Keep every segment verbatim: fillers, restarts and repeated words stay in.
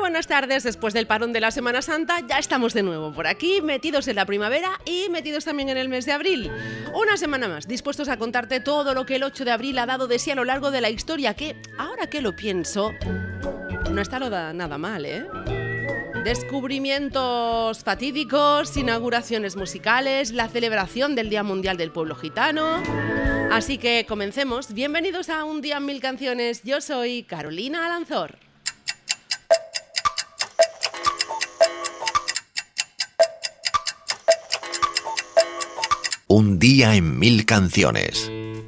buenas tardes, después del parón de la Semana Santa ya estamos de nuevo por aquí, metidos en la primavera y metidos también en el mes de abril. Una semana más, dispuestos a contarte todo lo que el ocho de abril ha dado de sí a lo largo de la historia, que, ahora que lo pienso, no está nada mal, ¿eh? Descubrimientos fatídicos, inauguraciones musicales, la celebración del Día Mundial del Pueblo Gitano. Así que comencemos. Bienvenidos a Un Día en Mil Canciones. Yo soy Carolina Alanzor. Un día en mil canciones.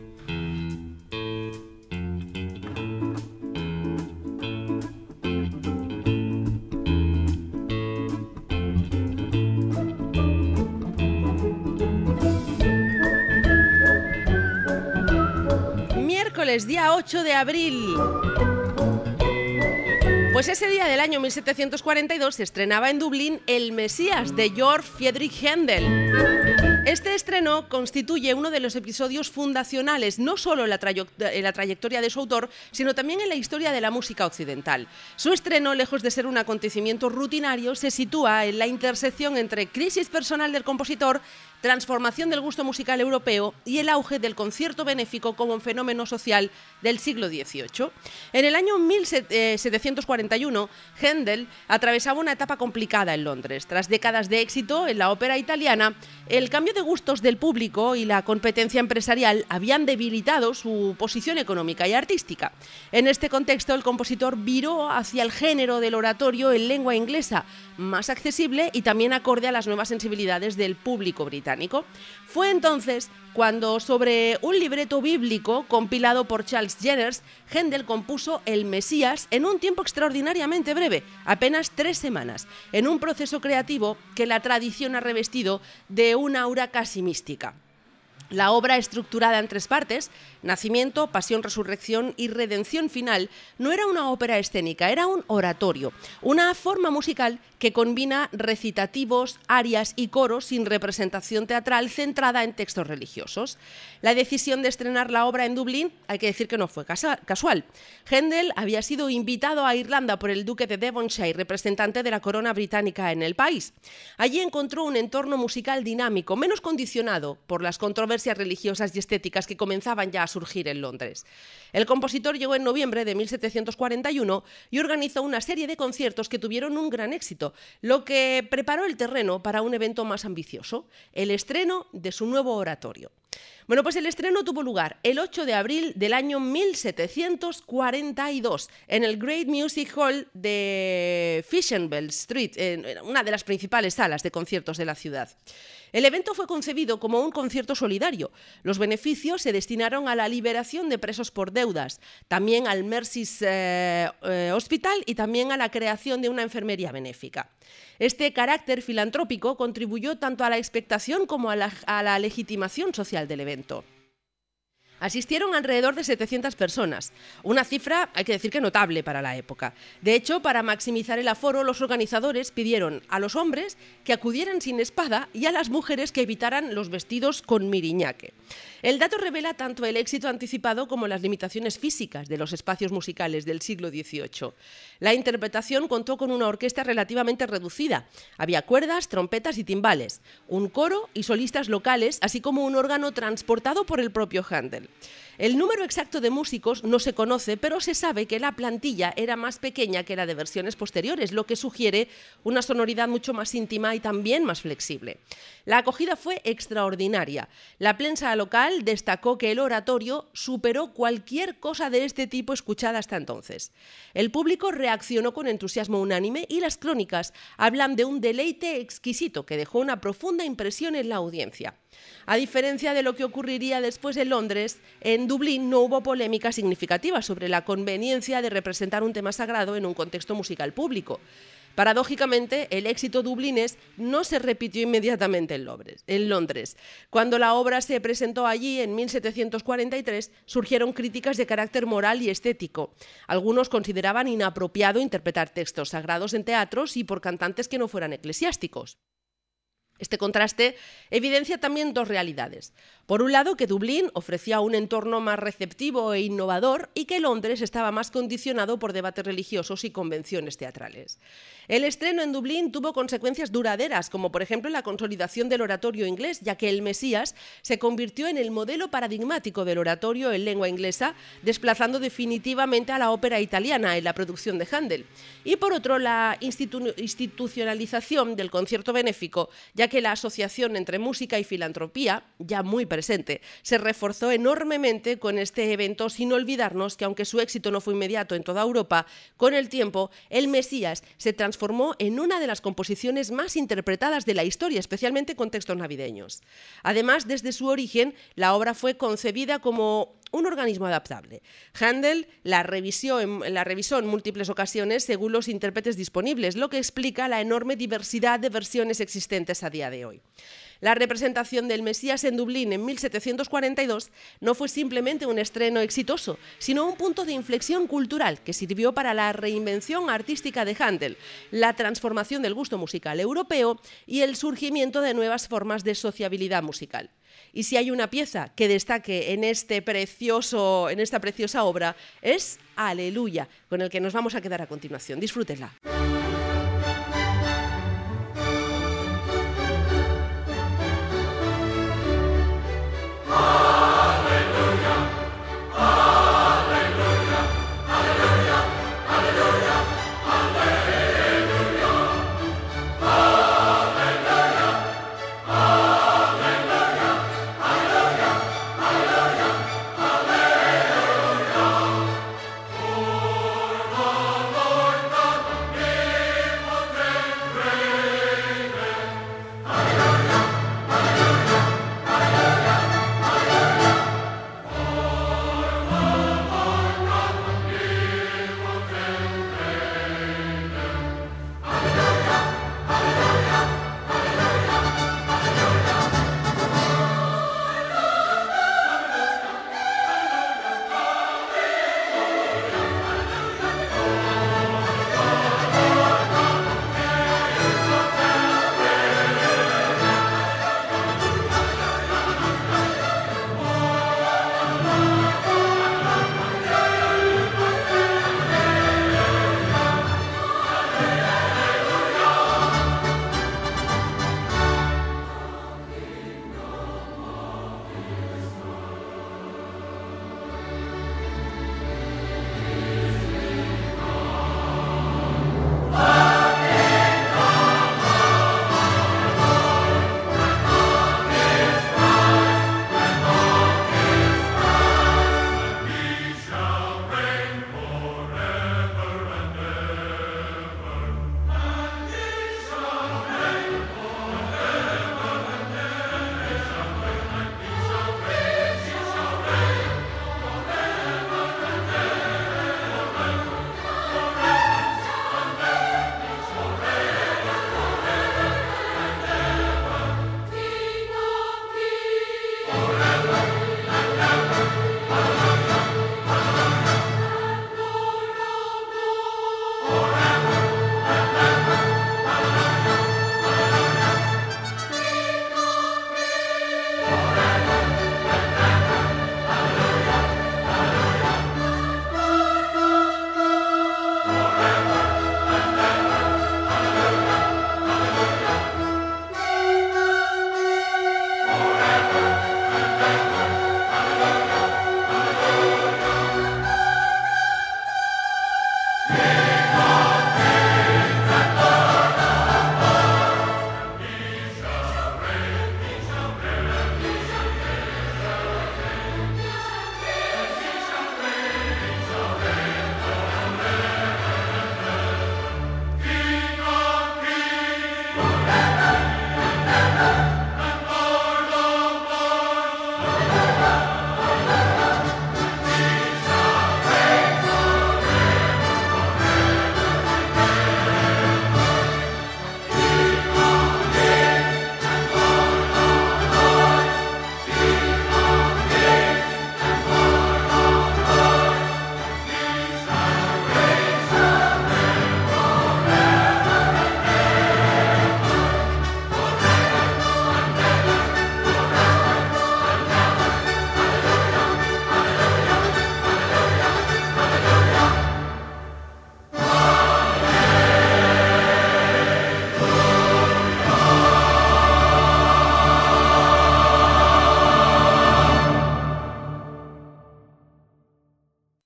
Miércoles, día ocho de abril. Pues ese día del año mil setecientos cuarenta y dos se estrenaba en Dublín El Mesías de Georg Friedrich Händel. Este estreno constituye uno de los episodios fundacionales, no solo en la, trayo- en la trayectoria de su autor, sino también en la historia de la música occidental. Su estreno, lejos de ser un acontecimiento rutinario, se sitúa en la intersección entre crisis personal del compositor, transformación del gusto musical europeo y el auge del concierto benéfico como un fenómeno social del siglo dieciocho. En el año mil setecientos cuarenta y uno, Händel atravesaba una etapa complicada en Londres. Tras décadas de éxito en la ópera italiana, el cambio de gustos del público y la competencia empresarial habían debilitado su posición económica y artística. En este contexto, el compositor viró hacia el género del oratorio en lengua inglesa, más accesible y también acorde a las nuevas sensibilidades del público británico. Fue entonces cuando, sobre un libreto bíblico compilado por Charles Jenners, Händel compuso El Mesías en un tiempo extraordinariamente breve, apenas tres semanas, en un proceso creativo que la tradición ha revestido de una aura casi mística. La obra, estructurada en tres partes, nacimiento, pasión, resurrección y redención final, no era una ópera escénica, era un oratorio, una forma musical que combina recitativos, arias y coros sin representación teatral centrada en textos religiosos. La decisión de estrenar la obra en Dublín, hay que decir que no fue casual. Händel había sido invitado a Irlanda por el duque de Devonshire, representante de la corona británica en el país. Allí encontró un entorno musical dinámico, menos condicionado por las controversias religiosas y estéticas que comenzaban ya a surgir en Londres. El compositor llegó en noviembre de mil setecientos cuarenta y uno y organizó una serie de conciertos que tuvieron un gran éxito, lo que preparó el terreno para un evento más ambicioso, el estreno de su nuevo oratorio. Bueno, pues el estreno tuvo lugar el ocho de abril del año mil setecientos cuarenta y dos en el Great Music Hall de Fishenveld Street, en una de las principales salas de conciertos de la ciudad. El evento fue concebido como un concierto solidario. Los beneficios se destinaron a la liberación de presos por deudas, también al Mercy's eh, eh, Hospital y también a la creación de una enfermería benéfica. Este carácter filantrópico contribuyó tanto a la expectación como a la, a la legitimación social del evento. Asistieron alrededor de setecientas personas, una cifra, hay que decir que notable para la época. De hecho, para maximizar el aforo, los organizadores pidieron a los hombres que acudieran sin espada y a las mujeres que evitaran los vestidos con miriñaque. El dato revela tanto el éxito anticipado como las limitaciones físicas de los espacios musicales del siglo dieciocho. La interpretación contó con una orquesta relativamente reducida. Había cuerdas, trompetas y timbales, un coro y solistas locales, así como un órgano transportado por el propio Händel. El número exacto de músicos no se conoce, pero se sabe que la plantilla era más pequeña que la de versiones posteriores, lo que sugiere una sonoridad mucho más íntima y también más flexible. La acogida fue extraordinaria. La prensa local destacó que el oratorio superó cualquier cosa de este tipo escuchada hasta entonces. El público reaccionó con entusiasmo unánime y las crónicas hablan de un deleite exquisito que dejó una profunda impresión en la audiencia. A diferencia de lo que ocurriría después en Londres, en Dublín no hubo polémica significativa sobre la conveniencia de representar un tema sagrado en un contexto musical público. Paradójicamente, el éxito dublinés no se repitió inmediatamente en Londres. Cuando la obra se presentó allí en mil setecientos cuarenta y tres, surgieron críticas de carácter moral y estético. Algunos consideraban inapropiado interpretar textos sagrados en teatros y por cantantes que no fueran eclesiásticos. Este contraste evidencia también dos realidades. Por un lado, que Dublín ofrecía un entorno más receptivo e innovador y que Londres estaba más condicionado por debates religiosos y convenciones teatrales. El estreno en Dublín tuvo consecuencias duraderas, como por ejemplo la consolidación del oratorio inglés, ya que el Mesías se convirtió en el modelo paradigmático del oratorio en lengua inglesa, desplazando definitivamente a la ópera italiana en la producción de Händel. Y por otro, la institu- institucionalización del concierto benéfico, ya que la asociación entre música y filantropía, ya muy presente, se reforzó enormemente con este evento, sin olvidarnos que aunque su éxito no fue inmediato en toda Europa, con el tiempo el Mesías se transformó en una de las composiciones más interpretadas de la historia, especialmente en contextos navideños. Además, desde su origen, la obra fue concebida como un organismo adaptable. Händel la revisó, en, la revisó en múltiples ocasiones según los intérpretes disponibles, lo que explica la enorme diversidad de versiones existentes a día de hoy. La representación del Mesías en Dublín en mil setecientos cuarenta y dos no fue simplemente un estreno exitoso, sino un punto de inflexión cultural que sirvió para la reinvención artística de Händel, la transformación del gusto musical europeo y el surgimiento de nuevas formas de sociabilidad musical. Y si hay una pieza que destaque en, este precioso, en esta preciosa obra, es Aleluya, con el que nos vamos a quedar a continuación. Disfrútenla. For the Lord God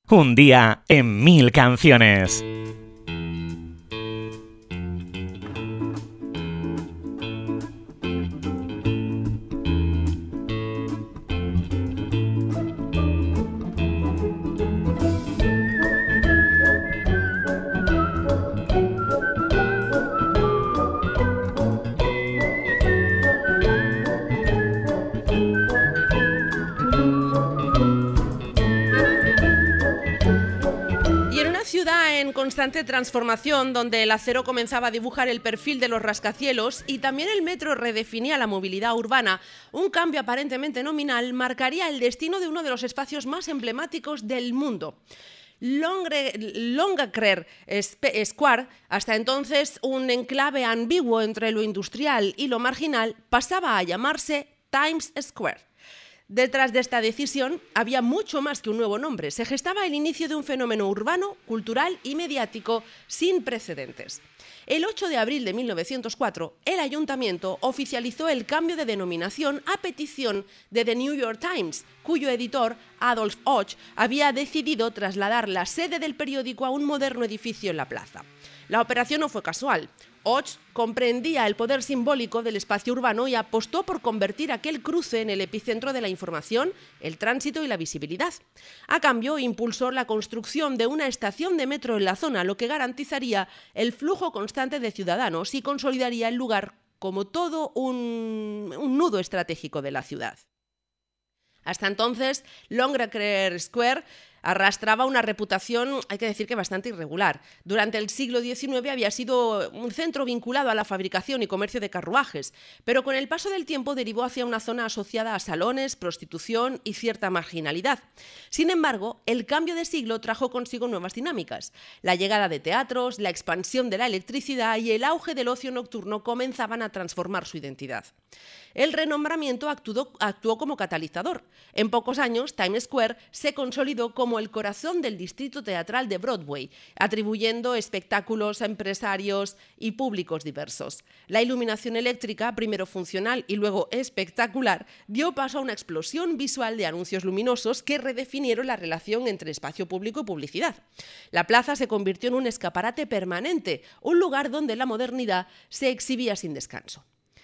Un día en mil canciones. Constante transformación, donde el acero comenzaba a dibujar el perfil de los rascacielos y también el metro redefinía la movilidad urbana, un cambio aparentemente nominal marcaría el destino de uno de los espacios más emblemáticos del mundo. Longacre Square, hasta entonces un enclave ambiguo entre lo industrial y lo marginal, pasaba a llamarse Times Square. Detrás de esta decisión había mucho más que un nuevo nombre. Se gestaba el inicio de un fenómeno urbano, cultural y mediático sin precedentes. El ocho de abril de mil novecientos cuatro, el ayuntamiento oficializó el cambio de denominación a petición de The New York Times, cuyo editor, Adolph Och, había decidido trasladar la sede del periódico a un moderno edificio en la plaza. La operación no fue casual. Och comprendía el poder simbólico del espacio urbano y apostó por convertir aquel cruce en el epicentro de la información, el tránsito y la visibilidad. A cambio, impulsó la construcción de una estación de metro en la zona, lo que garantizaría el flujo constante de ciudadanos y consolidaría el lugar como todo un, un nudo estratégico de la ciudad. Hasta entonces, Longacre Square arrastraba una reputación, hay que decir que bastante irregular. Durante el siglo diecinueve había sido un centro vinculado a la fabricación y comercio de carruajes, pero con el paso del tiempo derivó hacia una zona asociada a salones, prostitución y cierta marginalidad. Sin embargo, el cambio de siglo trajo consigo nuevas dinámicas. La llegada de teatros, la expansión de la electricidad y el auge del ocio nocturno comenzaban a transformar su identidad. El renombramiento actuó, actuó como catalizador. En pocos años, Times Square se consolidó como el corazón del distrito teatral de Broadway, atribuyendo espectáculos a empresarios y públicos diversos. La iluminación eléctrica, primero funcional y luego espectacular, dio paso a una explosión visual de anuncios luminosos que redefinieron la relación entre espacio público y publicidad. La plaza se convirtió en un escaparate permanente, un lugar donde la modernidad se exhibía sin descanso.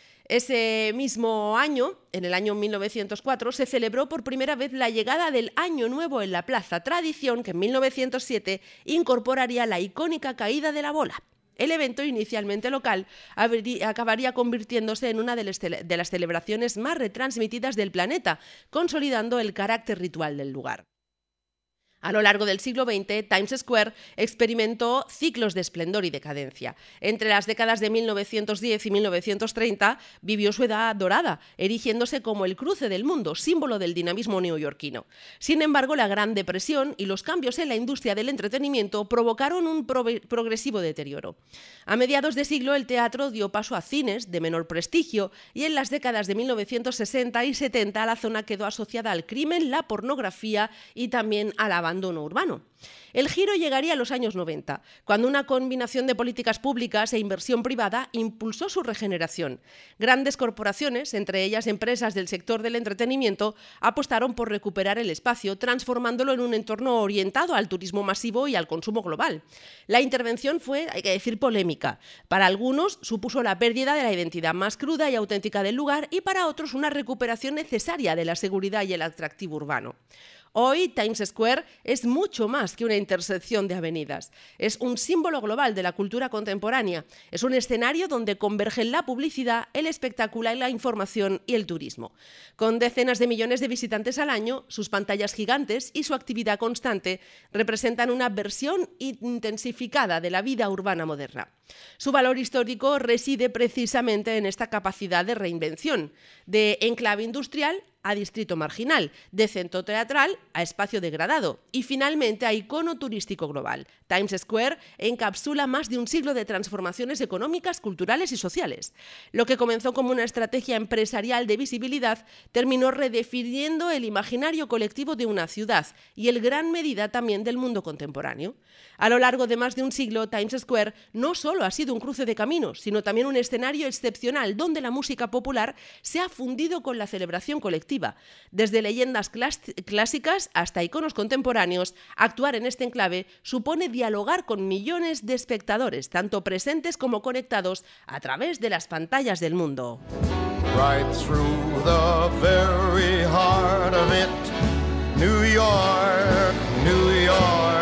Ese mismo año, en el año mil novecientos cuatro, se celebró por primera vez la llegada del Año Nuevo en la plaza, tradición que en mil novecientos siete incorporaría la icónica caída de la bola. El evento, inicialmente local, acabaría convirtiéndose en una de las celebraciones más retransmitidas del planeta, consolidando el carácter ritual del lugar. A lo largo del siglo veinte, Times Square experimentó ciclos de esplendor y decadencia. Entre las décadas de mil novecientos diez y mil novecientos treinta vivió su edad dorada, erigiéndose como el cruce del mundo, símbolo del dinamismo neoyorquino. Sin embargo, la Gran Depresión y los cambios en la industria del entretenimiento provocaron un pro- progresivo deterioro. A mediados de siglo, el teatro dio paso a cines de menor prestigio y en las décadas de mil novecientos sesenta y setenta la zona quedó asociada al crimen, la pornografía y también al abandono urbano. El giro llegaría a los años noventa, cuando una combinación de políticas públicas e inversión privada impulsó su regeneración. Grandes corporaciones, entre ellas empresas del sector del entretenimiento, apostaron por recuperar el espacio, transformándolo en un entorno orientado al turismo masivo y al consumo global. La intervención fue, hay que decir, polémica. Para algunos supuso la pérdida de la identidad más cruda y auténtica del lugar y para otros una recuperación necesaria de la seguridad y el atractivo urbano. Hoy, Times Square es mucho más que una intersección de avenidas. Es un símbolo global de la cultura contemporánea. Es un escenario donde convergen la publicidad, el espectáculo, la información y el turismo. Con decenas de millones de visitantes al año, sus pantallas gigantes y su actividad constante representan una versión intensificada de la vida urbana moderna. Su valor histórico reside precisamente en esta capacidad de reinvención, de enclave industrial a distrito marginal, de centro teatral a espacio degradado y finalmente a icono turístico global. Times Square encapsula más de un siglo de transformaciones económicas, culturales y sociales. Lo que comenzó como una estrategia empresarial de visibilidad terminó redefiniendo el imaginario colectivo de una ciudad y en gran medida también del mundo contemporáneo. A lo largo de más de un siglo, Times Square no solo ha sido un cruce de caminos, sino también un escenario excepcional donde la música popular se ha fundido con la celebración colectiva festiva. Desde leyendas clásicas hasta iconos contemporáneos, actuar en este enclave supone dialogar con millones de espectadores, tanto presentes como conectados a través de las pantallas del mundo. Right through the very heart of it, New York, New York.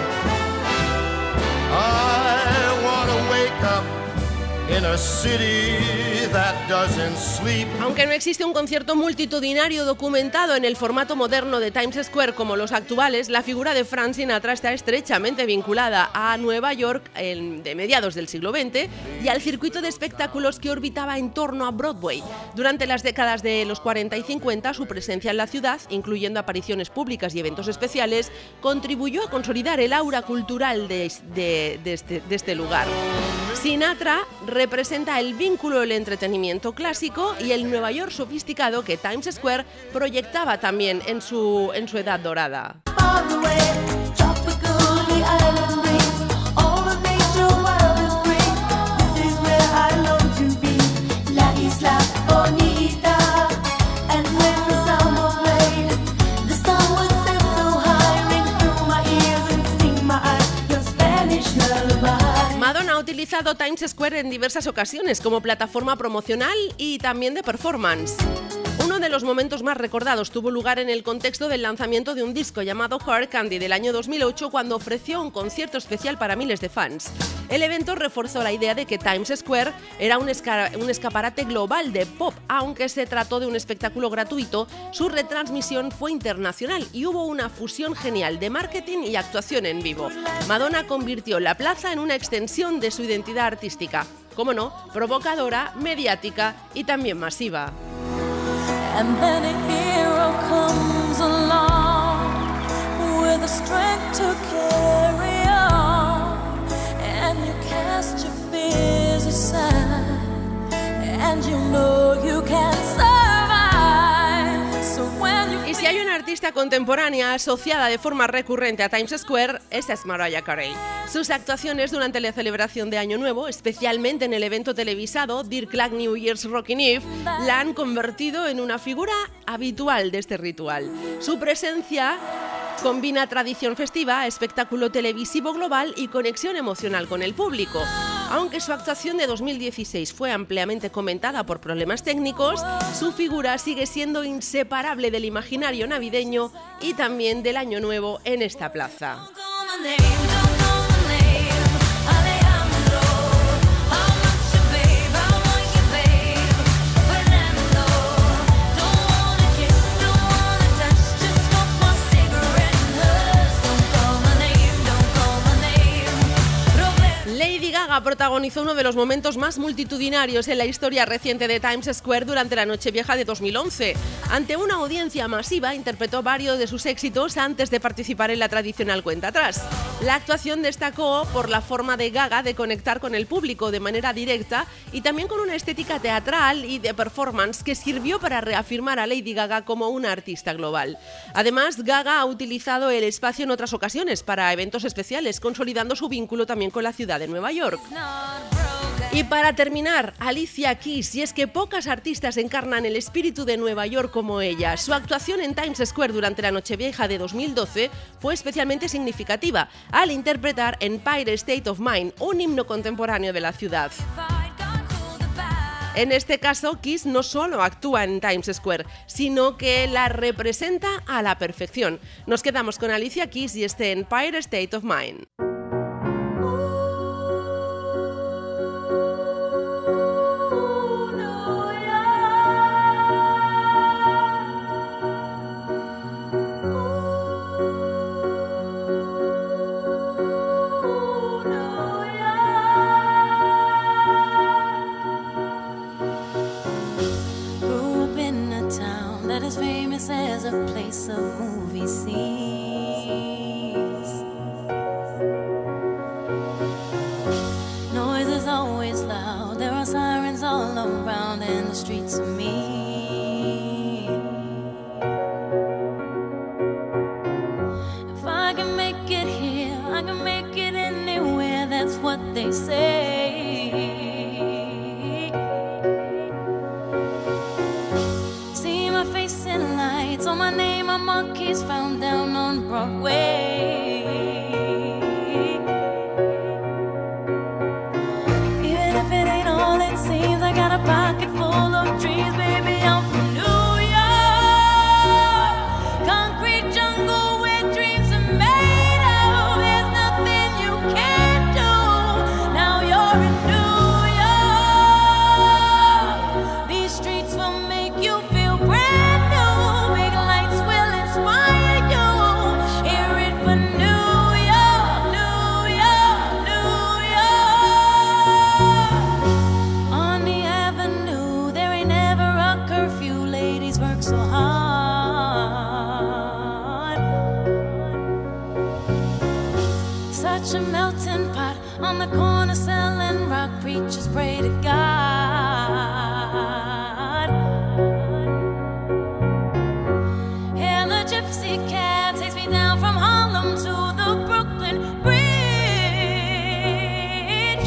I wanna wake up in a city that doesn't sleep. Aunque no existe un concierto multitudinario documentado en el formato moderno de Times Square como los actuales, la figura de Frank Sinatra está estrechamente vinculada a Nueva York en, de mediados del siglo veinte y al circuito de espectáculos que orbitaba en torno a Broadway. Durante las décadas de los cuarenta y cincuenta, su presencia en la ciudad, incluyendo apariciones públicas y eventos especiales, contribuyó a consolidar el aura cultural de, de, de, este, de este lugar. Sinatra representa el vínculo del entretenimiento clásico y el Nueva York sofisticado que Times Square proyectaba también en su, en su edad dorada. Madonna ha utilizado Times Square en diversas ocasiones como plataforma promocional y también de performance. Uno de los momentos más recordados tuvo lugar en el contexto del lanzamiento de un disco llamado Hard Candy del año dos mil ocho, cuando ofreció un concierto especial para miles de fans. El evento reforzó la idea de que Times Square era un, esca- un escaparate global de pop. Aunque se trató de un espectáculo gratuito, su retransmisión fue internacional y hubo una fusión genial de marketing y actuación en vivo. Madonna convirtió la plaza en una extensión de su identidad artística, como no, provocadora, mediática y también masiva. And then a hero comes along with the strength to carry on, and you cast your fears aside, and you know you can survive. So when you Y si hay una artista contemporánea asociada de forma recurrente a Times Square, esa es Mariah Carey. Sus actuaciones durante la celebración de Año Nuevo, especialmente en el evento televisado Dear Clark New Year's Rockin' Eve, la han convertido en una figura habitual de este ritual. Su presencia combina tradición festiva, espectáculo televisivo global y conexión emocional con el público. Aunque su actuación de dos mil dieciséis fue ampliamente comentada por problemas técnicos, su figura sigue siendo inseparable del imaginario navideño y también del Año Nuevo en esta plaza. Lady Gaga protagonizó uno de los momentos más multitudinarios en la historia reciente de Times Square durante la Nochevieja de dos mil once. Ante una audiencia masiva, interpretó varios de sus éxitos antes de participar en la tradicional cuenta atrás. La actuación destacó por la forma de Gaga de conectar con el público de manera directa y también con una estética teatral y de performance que sirvió para reafirmar a Lady Gaga como una artista global. Además, Gaga ha utilizado el espacio en otras ocasiones para eventos especiales, consolidando su vínculo también con la ciudad de Nueva York. Y para terminar, Alicia Keys, y es que pocas artistas encarnan el espíritu de Nueva York como ella. Su actuación en Times Square durante la Nochevieja de dos mil doce fue especialmente significativa al interpretar Empire State of Mind, un himno contemporáneo de la ciudad. En este caso, Keys no solo actúa en Times Square, sino que la representa a la perfección. Nos quedamos con Alicia Keys y este Empire State of Mind. As a place of movie scenes, noise is always loud, there are sirens all around and the streets are mean. If I can make it here, I can make it anywhere, that's what they say. See my face in monkeys found down on Broadway. Even if it ain't all it seems, I got a pocket full of dreams, baby, I'm from New York. Concrete jungle where dreams are made of. There's nothing you can't do. Now you're in New York. These streets will make you feel brand new. Big lights will inspire you. Hear it for New York, New York, New York. On the avenue, there ain't never a curfew. Ladies work so hard. Such a melting pot on the corner selling rock. Preachers pray to God. And the gypsy cab takes me down from Harlem to the Brooklyn Bridge.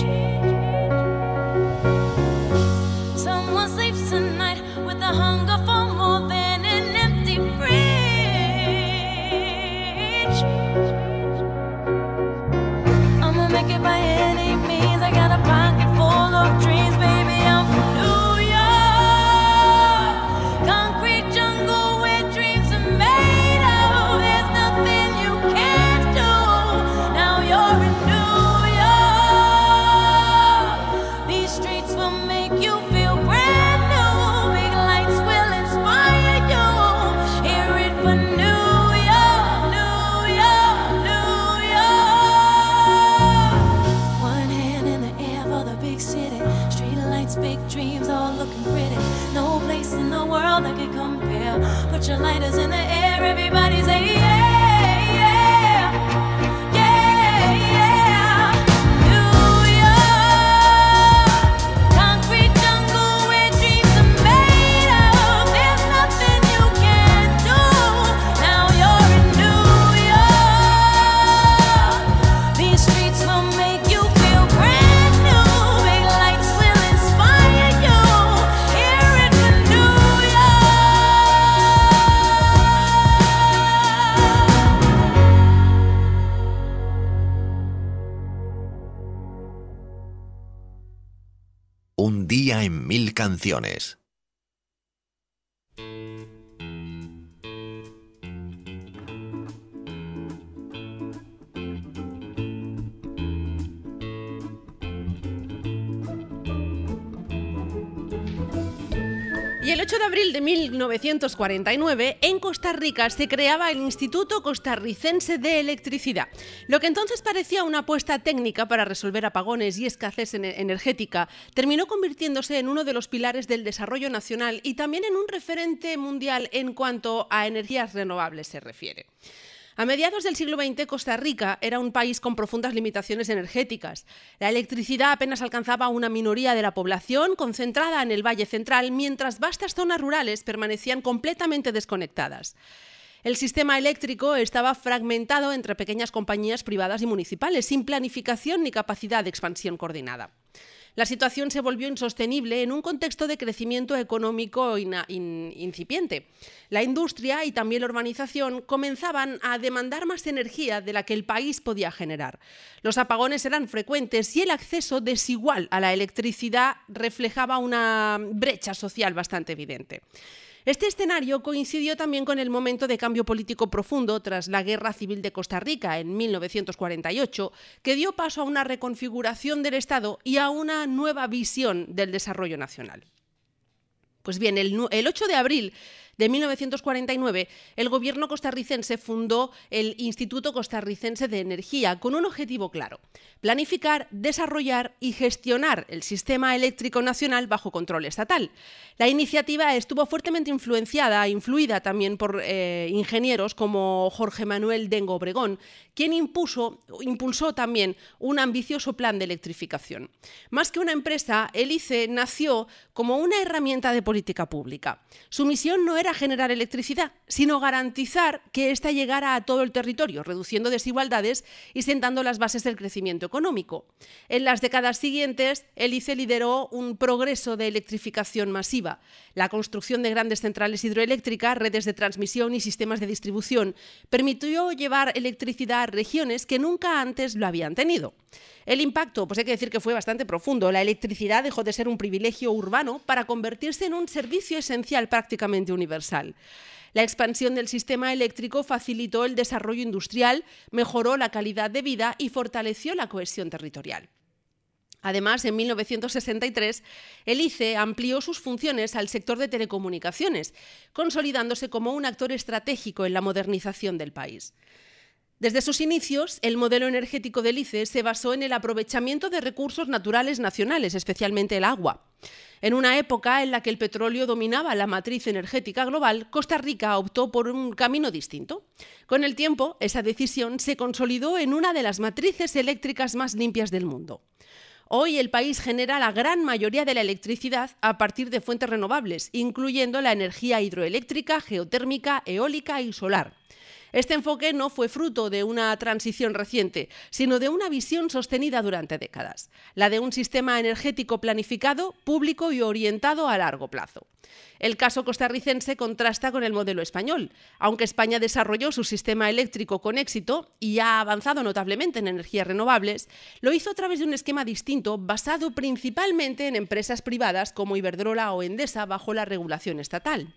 Someone sleeps tonight with the hunger for more than an empty fridge. I'ma make it by any means. I got a pocket full of dreams, baby, I'm from New York. Concrete jungle where dreams are made of. There's nothing you can't do. Now you're in New York. These streets will make you feel brand new. Big lights will inspire you. Hear it for New York, New York, New York. One hand in the air for the big city. Street lights, big dreams, all looking pretty. No place in the world that could compare. Put your lighters in the air, everybody say yeah, yeah, yeah, yeah. New York, concrete jungle where dreams are made of. There's nothing you can't do. Now you're in New York. These streets will make you feel brand new. Big lights will inspire you. Hear it for New Un día en mil canciones. Y el ocho de abril de mil novecientos cuarenta y nueve, en Costa Rica se creaba el Instituto Costarricense de Electricidad. Lo que entonces parecía una apuesta técnica para resolver apagones y escasez energética, terminó convirtiéndose en uno de los pilares del desarrollo nacional y también en un referente mundial en cuanto a energías renovables se refiere. A mediados del siglo veinte, Costa Rica era un país con profundas limitaciones energéticas. La electricidad apenas alcanzaba a una minoría de la población, concentrada en el Valle Central, mientras vastas zonas rurales permanecían completamente desconectadas. El sistema eléctrico estaba fragmentado entre pequeñas compañías privadas y municipales, sin planificación ni capacidad de expansión coordinada. La situación se volvió insostenible en un contexto de crecimiento económico in- in- incipiente. La industria y también la urbanización comenzaban a demandar más energía de la que el país podía generar. Los apagones eran frecuentes y el acceso desigual a la electricidad reflejaba una brecha social bastante evidente. Este escenario coincidió también con el momento de cambio político profundo tras la Guerra Civil de Costa Rica en mil novecientos cuarenta y ocho, que dio paso a una reconfiguración del Estado y a una nueva visión del desarrollo nacional. Pues bien, el, el ocho de abril de mil novecientos cuarenta y nueve, el gobierno costarricense fundó el Instituto Costarricense de Energía con un objetivo claro: planificar, desarrollar y gestionar el sistema eléctrico nacional bajo control estatal. La iniciativa estuvo fuertemente influenciada, influida también por eh, ingenieros como Jorge Manuel Dengo Obregón, quien impuso, impulsó también un ambicioso plan de electrificación. Más que una empresa, el I C E nació como una herramienta de política pública. Su misión no era era generar electricidad, sino garantizar que ésta llegara a todo el territorio, reduciendo desigualdades y sentando las bases del crecimiento económico. En las décadas siguientes, el I C E lideró un progreso de electrificación masiva. La construcción de grandes centrales hidroeléctricas, redes de transmisión y sistemas de distribución permitió llevar electricidad a regiones que nunca antes lo habían tenido. El impacto, pues hay que decir que fue bastante profundo. La electricidad dejó de ser un privilegio urbano para convertirse en un servicio esencial prácticamente universal. La expansión del sistema eléctrico facilitó el desarrollo industrial, mejoró la calidad de vida y fortaleció la cohesión territorial. Además, en mil novecientos sesenta y tres, el I C E amplió sus funciones al sector de telecomunicaciones, consolidándose como un actor estratégico en la modernización del país. Desde sus inicios, el modelo energético del I C E se basó en el aprovechamiento de recursos naturales nacionales, especialmente el agua. En una época en la que el petróleo dominaba la matriz energética global, Costa Rica optó por un camino distinto. Con el tiempo, esa decisión se consolidó en una de las matrices eléctricas más limpias del mundo. Hoy el país genera la gran mayoría de la electricidad a partir de fuentes renovables, incluyendo la energía hidroeléctrica, geotérmica, eólica y solar. Este enfoque no fue fruto de una transición reciente, sino de una visión sostenida durante décadas, la de un sistema energético planificado, público y orientado a largo plazo. El caso costarricense contrasta con el modelo español. Aunque España desarrolló su sistema eléctrico con éxito y ha avanzado notablemente en energías renovables, lo hizo a través de un esquema distinto basado principalmente en empresas privadas como Iberdrola o Endesa bajo la regulación estatal.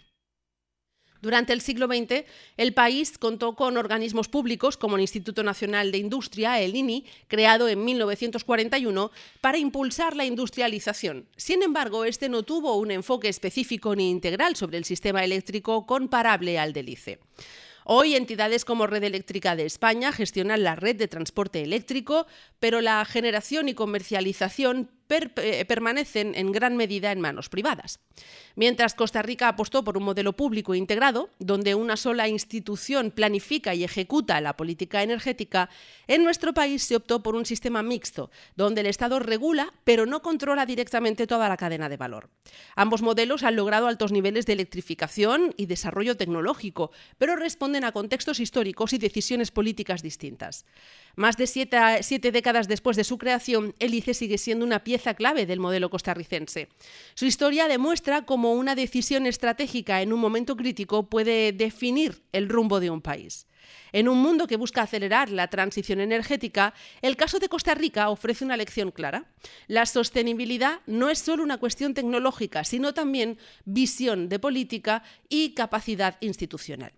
Durante el siglo veinte, el país contó con organismos públicos como el Instituto Nacional de Industria, el I N I, creado en mil novecientos cuarenta y uno para impulsar la industrialización. Sin embargo, este no tuvo un enfoque específico ni integral sobre el sistema eléctrico comparable al del I C E. Hoy, entidades como Red Eléctrica de España gestionan la red de transporte eléctrico, pero la generación y comercialización per- eh, permanecen en gran medida en manos privadas. Mientras Costa Rica apostó por un modelo público integrado, donde una sola institución planifica y ejecuta la política energética, en nuestro país se optó por un sistema mixto, donde el Estado regula, pero no controla directamente toda la cadena de valor. Ambos modelos han logrado altos niveles de electrificación y desarrollo tecnológico, pero responden a contextos históricos y decisiones políticas distintas. Más de siete, siete décadas después de su creación, el I C E sigue siendo una pieza clave del modelo costarricense. Su historia demuestra cómo una decisión estratégica en un momento crítico puede definir el rumbo de un país. En un mundo que busca acelerar la transición energética, el caso de Costa Rica ofrece una lección clara. La sostenibilidad no es solo una cuestión tecnológica, sino también visión de política y capacidad institucional.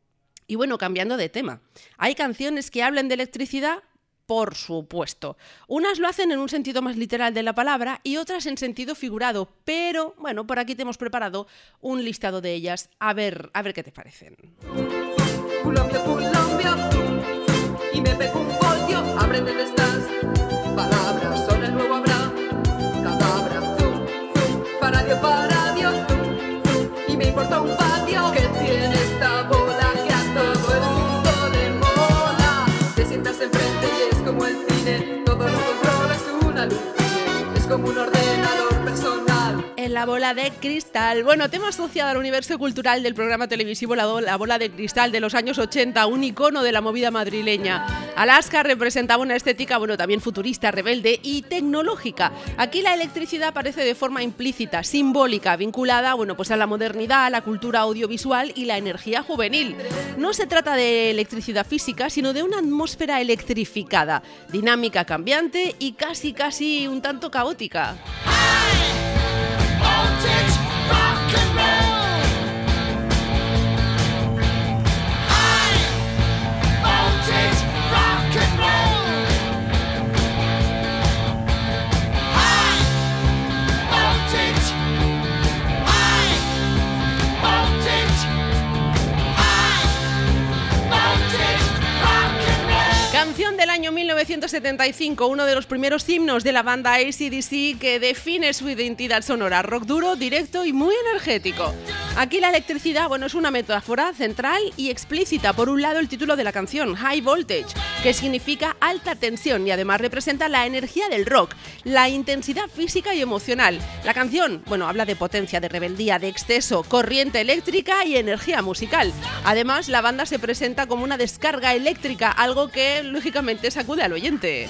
Y bueno, cambiando de tema, ¿hay canciones que hablen de electricidad? Por supuesto. Unas lo hacen en un sentido más literal de la palabra y otras en sentido figurado, pero bueno, por aquí te hemos preparado un listado de ellas. A ver, a ver qué te parecen. Colombia, Colombia, y me pego un voltio, aprende de estas palabras, son el nuevo habrá, cadabra, tú, tú, paradio, paradio, tú, tú, y me importa un patio que tiene esta bola que a todo el mundo le mola. Te sientas enfrente y es como el cine, todo lo controla, es una luz, es como un ordenador personal. En la bola de cristal. Bueno, tema asociado al universo cultural del programa televisivo La, la Bola de Cristal de los años ochenta, un icono de la movida madrileña. Alaska representaba una estética, bueno, también futurista, rebelde y tecnológica. Aquí la electricidad aparece de forma implícita, simbólica, vinculada, bueno, pues a la modernidad, a la cultura audiovisual y la energía juvenil. No se trata de electricidad física, sino de una atmósfera electrificada, dinámica, cambiante y casi, casi un tanto caótica. Voltage, rock and roll. High voltage, rock and roll. High voltage, high voltage, high voltage, rock and roll. Canción del año mil novecientos setenta y cinco, uno de los primeros himnos de la banda A C/D C que define su identidad sonora, rock duro, directo y muy energético. Aquí la electricidad, bueno, es una metáfora central y explícita. Por un lado, el título de la canción, High Voltage, que significa alta tensión y además representa la energía del rock, la intensidad física y emocional. La canción, bueno, habla de potencia, de rebeldía, de exceso, corriente eléctrica y energía musical. Además, la banda se presenta como una descarga eléctrica, algo que, lógicamente, sacude al oyente.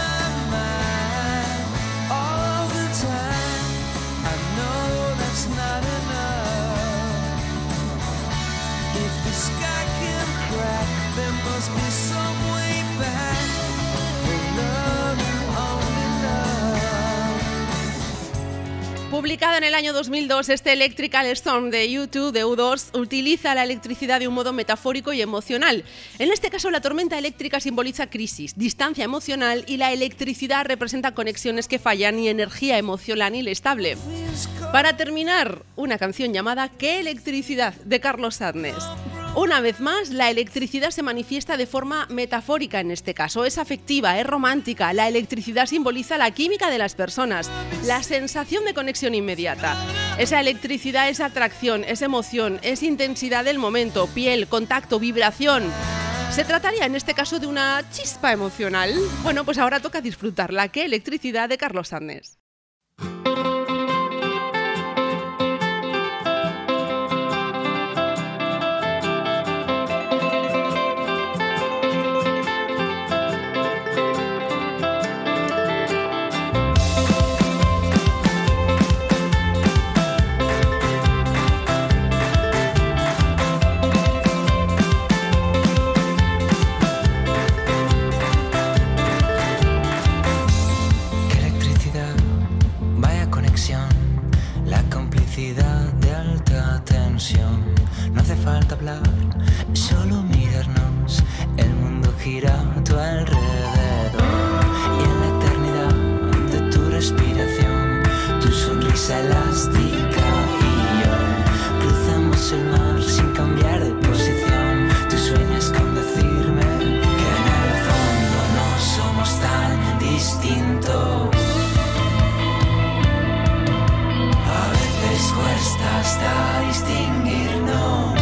Publicada en el año dos mil dos, este Electrical Storm de U dos, de U dos utiliza la electricidad de un modo metafórico y emocional. En este caso, la tormenta eléctrica simboliza crisis, distancia emocional, y la electricidad representa conexiones que fallan y energía emocional inestable. Para terminar, una canción llamada ¿Qué electricidad?, de Carlos Sadness. Una vez más, la electricidad se manifiesta de forma metafórica en este caso. Es afectiva, es romántica. La electricidad simboliza la química de las personas, la sensación de conexión inmediata. Esa electricidad es atracción, es emoción, es intensidad del momento, piel, contacto, vibración. ¿Se trataría en este caso de una chispa emocional? Bueno, pues ahora toca disfrutarla. ¿Qué electricidad?, de Carlos Sadness. No hace falta hablar, solo mirarnos. El mundo gira a tu alrededor. Y en la eternidad de tu respiración, tu sonrisa elástica y yo cruzamos el mar sin cambiar de posición. Tú sueñas con decirme que en el fondo no somos tan distintos. A veces cuesta hasta distinguirnos,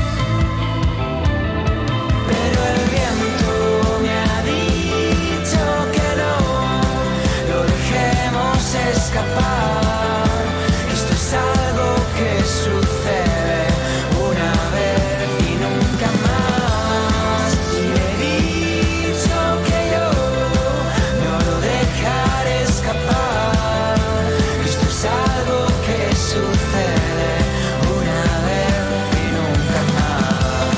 pero el viento me ha dicho que no lo dejemos escapar. Esto es algo que sucede una vez y nunca más. Y le he dicho que yo no lo dejaré escapar. Esto es algo que sucede una vez y nunca más.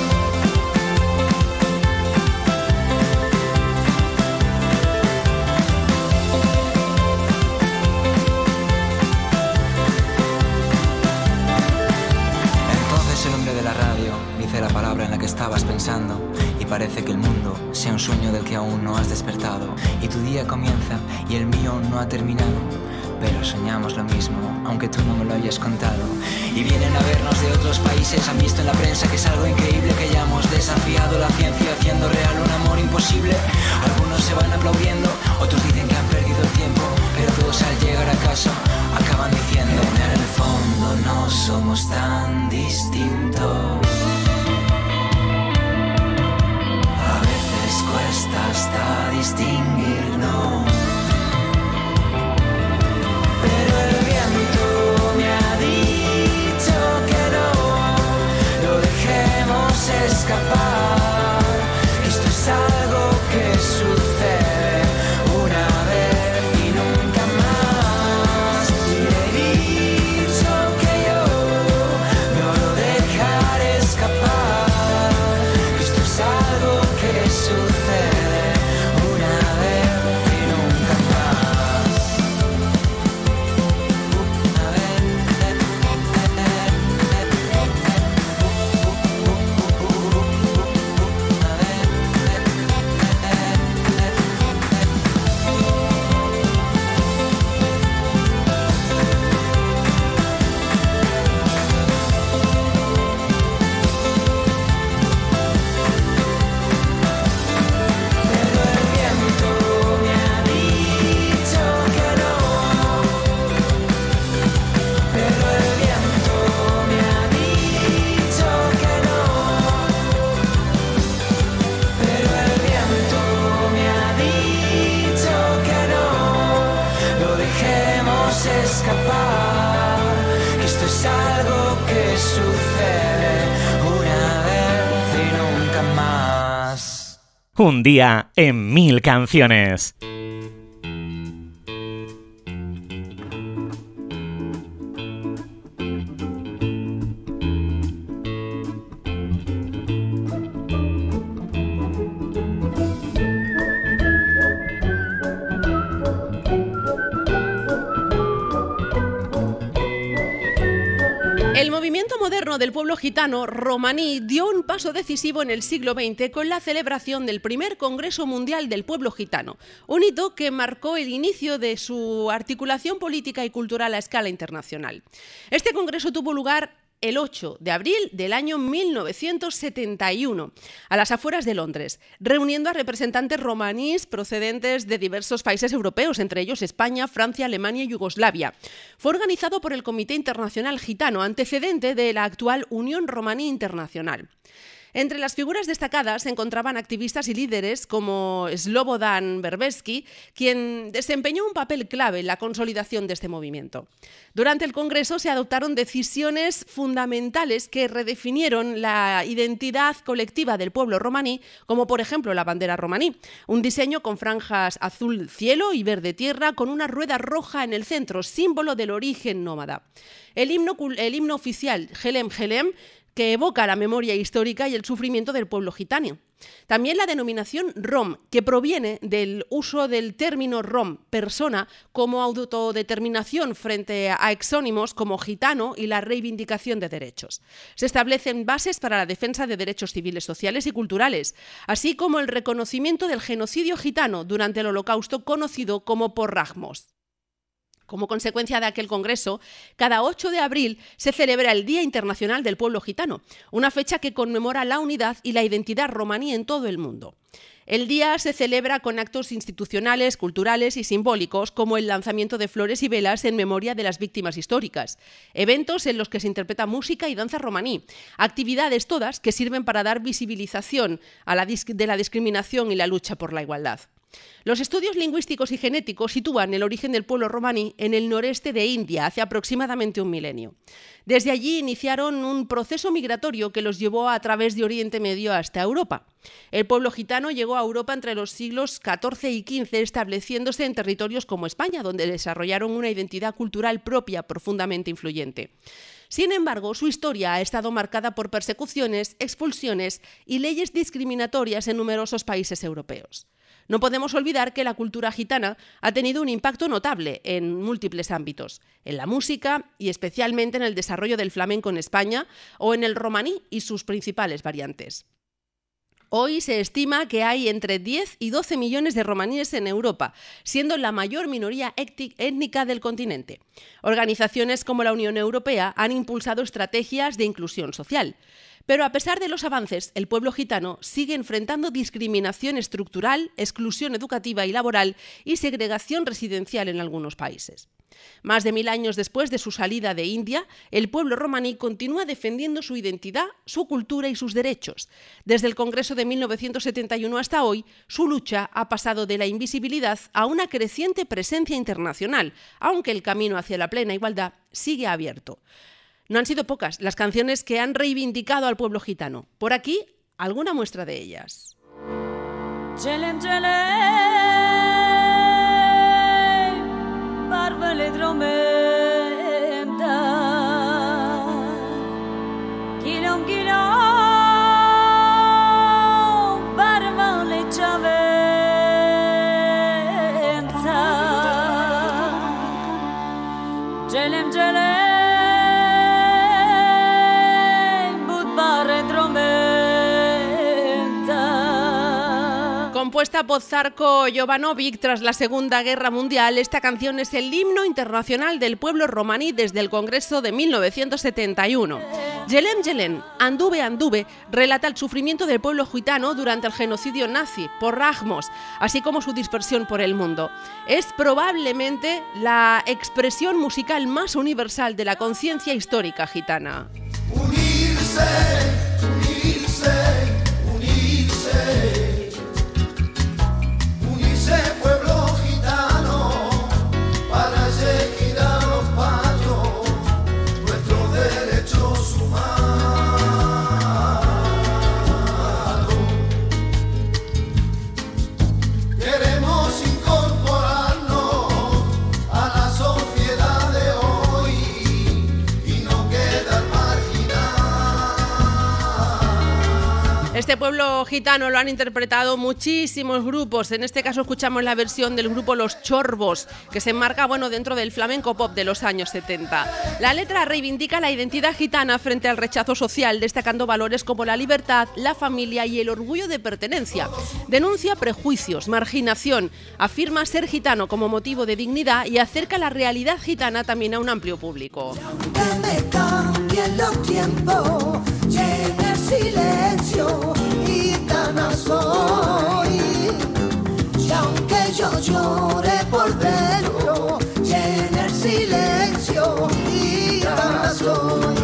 Entonces el hombre de la radio dice la palabra en la que estabas pensando, y parece que el mundo sea un sueño del que aún no has despertado. Y tu día comienza y el mío no ha terminado, pero soñamos lo mismo, aunque tú no me lo hayas contado. Y vienen a vernos de otros países, han visto en la prensa que es algo increíble, que ya hemos desafiado la ciencia haciendo real un amor imposible. Algunos se van aplaudiendo, otros dicen que han perdido el tiempo, pero todos al llegar a casa acaban diciendo: en el fondo no somos tan distintos. A veces cuesta hasta distinguirnos, pero el viento me ha dicho que no lo dejemos escapar. Esto es algo que sucede una vez y nunca más. escapar, que esto es algo que sucede una vez y nunca más. Un día en mil canciones. El movimiento moderno del pueblo gitano romaní dio un paso decisivo en el siglo veinte con la celebración del primer Congreso Mundial del Pueblo Gitano, un hito que marcó el inicio de su articulación política y cultural a escala internacional. Este congreso tuvo lugar el ocho de abril del año mil novecientos setenta y uno, a las afueras de Londres, reuniendo a representantes romaníes procedentes de diversos países europeos, entre ellos España, Francia, Alemania y Yugoslavia. Fue organizado por el Comité Internacional Gitano, antecedente de la actual Unión Romaní Internacional. Entre las figuras destacadas se encontraban activistas y líderes como Slobodan Berbesky, quien desempeñó un papel clave en la consolidación de este movimiento. Durante el Congreso se adoptaron decisiones fundamentales que redefinieron la identidad colectiva del pueblo romaní, como por ejemplo la bandera romaní, un diseño con franjas azul cielo y verde tierra con una rueda roja en el centro, símbolo del origen nómada. El himno, el himno oficial, Helem Helem, que evoca la memoria histórica y el sufrimiento del pueblo gitano. También la denominación rom, que proviene del uso del término rom, persona, como autodeterminación frente a exónimos como gitano y la reivindicación de derechos. Se establecen bases para la defensa de derechos civiles, sociales y culturales, así como el reconocimiento del genocidio gitano durante el Holocausto, conocido como porrajmos. Como consecuencia de aquel congreso, cada ocho de abril se celebra el Día Internacional del Pueblo Gitano, una fecha que conmemora la unidad y la identidad romaní en todo el mundo. El día se celebra con actos institucionales, culturales y simbólicos, como el lanzamiento de flores y velas en memoria de las víctimas históricas, eventos en los que se interpreta música y danza romaní, actividades todas que sirven para dar visibilización a la dis- de la discriminación y la lucha por la igualdad. Los estudios lingüísticos y genéticos sitúan el origen del pueblo romaní en el noreste de India hace aproximadamente un milenio. Desde allí iniciaron un proceso migratorio que los llevó a través de Oriente Medio hasta Europa. El pueblo gitano llegó a Europa entre los siglos catorce y quince, estableciéndose en territorios como España, donde desarrollaron una identidad cultural propia profundamente influyente. Sin embargo, su historia ha estado marcada por persecuciones, expulsiones y leyes discriminatorias en numerosos países europeos. No podemos olvidar que la cultura gitana ha tenido un impacto notable en múltiples ámbitos, en la música y especialmente en el desarrollo del flamenco en España o en el romaní y sus principales variantes. Hoy se estima que hay entre diez y doce millones de romaníes en Europa, siendo la mayor minoría étnica del continente. Organizaciones como la Unión Europea han impulsado estrategias de inclusión social. Pero a pesar de los avances, el pueblo gitano sigue enfrentando discriminación estructural, exclusión educativa y laboral y segregación residencial en algunos países. Más de mil años después de su salida de India, el pueblo romaní continúa defendiendo su identidad, su cultura y sus derechos. Desde el Congreso de mil novecientos setenta y uno hasta hoy, su lucha ha pasado de la invisibilidad a una creciente presencia internacional, aunque el camino hacia la plena igualdad sigue abierto. No han sido pocas las canciones que han reivindicado al pueblo gitano. Por aquí, alguna muestra de ellas. Gelem, gelem, barbele tromenda, gilom, gilom, barbele chavenza, gelem, gelem, Compuesta por Zarko Jovanovic tras la Segunda Guerra Mundial, esta canción es el himno internacional del pueblo romaní desde el Congreso de mil novecientos setenta y uno. Gelem Gelem, Anduve Anduve, relata el sufrimiento del pueblo gitano durante el genocidio nazi, por Rajmos, así como su dispersión por el mundo. Es probablemente la expresión musical más universal de la conciencia histórica gitana. Unirse, unirse, unirse. Pueblo gitano, para ese gitano, Este pueblo gitano lo han interpretado muchísimos grupos. En este caso escuchamos la versión del grupo Los Chorbos, que se enmarca, bueno, dentro del flamenco pop de los años setenta. La letra reivindica la identidad gitana frente al rechazo social, destacando valores como la libertad, la familia y el orgullo de pertenencia. Denuncia prejuicios, marginación, afirma ser gitano como motivo de dignidad y acerca la realidad gitana también a un amplio público. Que me cambien los tiempos, llene el silencio, gitana soy. Y aunque yo llore por dentro, llene el silencio, gitana soy.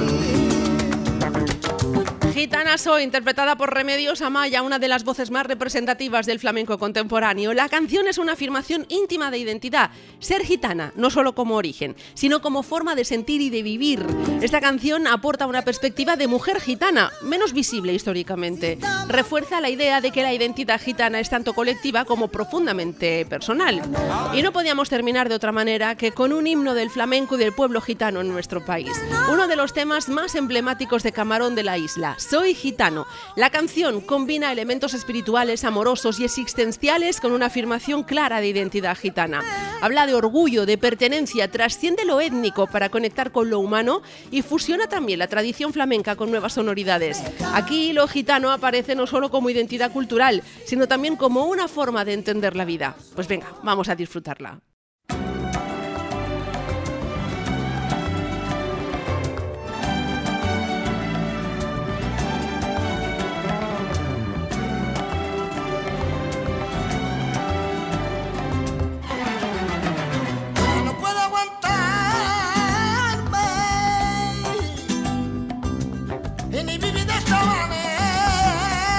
Gitana soy, interpretada por Remedios Amaya, una de las voces más representativas del flamenco contemporáneo. La canción es una afirmación íntima de identidad. Ser gitana, no solo como origen, sino como forma de sentir y de vivir. Esta canción aporta una perspectiva de mujer gitana, menos visible históricamente. Refuerza la idea de que la identidad gitana es tanto colectiva como profundamente personal. Y no podíamos terminar de otra manera que con un himno del flamenco y del pueblo gitano en nuestro país. Uno de los temas más emblemáticos de Camarón de la Isla, Soy gitano. La canción combina elementos espirituales, amorosos y existenciales con una afirmación clara de identidad gitana. Habla de orgullo, de pertenencia, trasciende lo étnico para conectar con lo humano y fusiona también la tradición flamenca con nuevas sonoridades. Aquí lo gitano aparece no solo como identidad cultural, sino también como una forma de entender la vida. Pues venga, vamos a disfrutarla.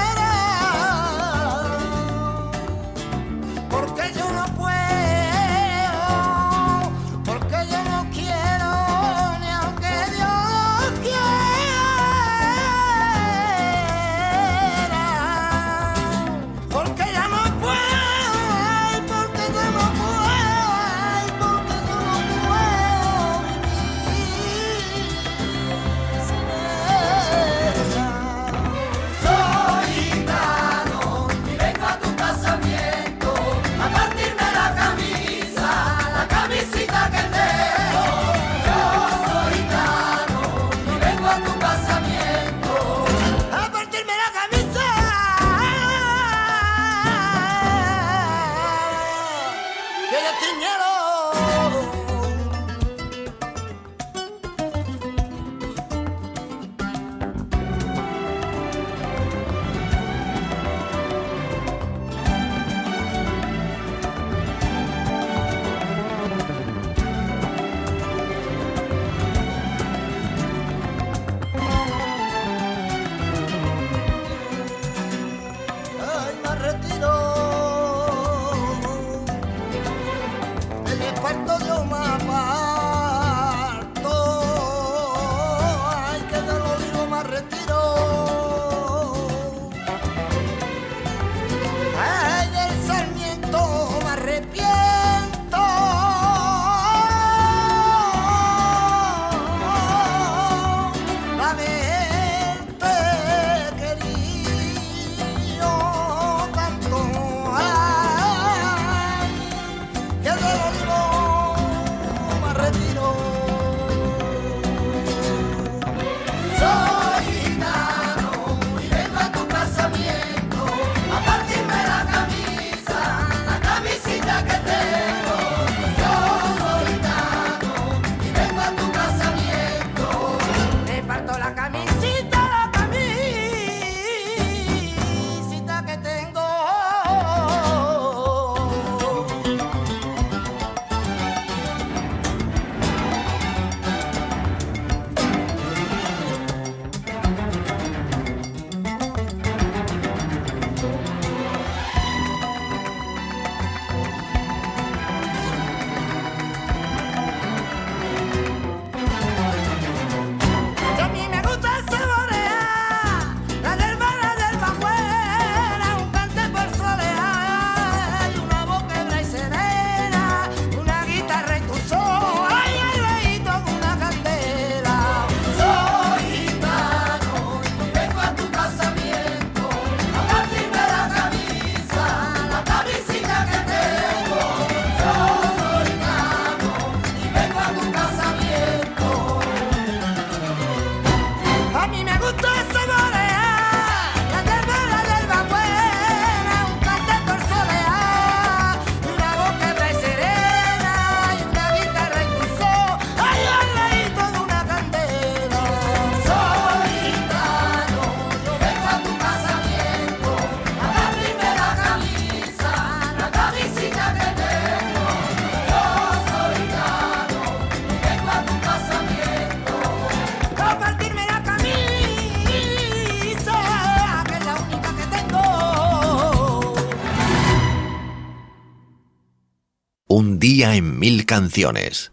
Porque yo no puedo día en mil canciones.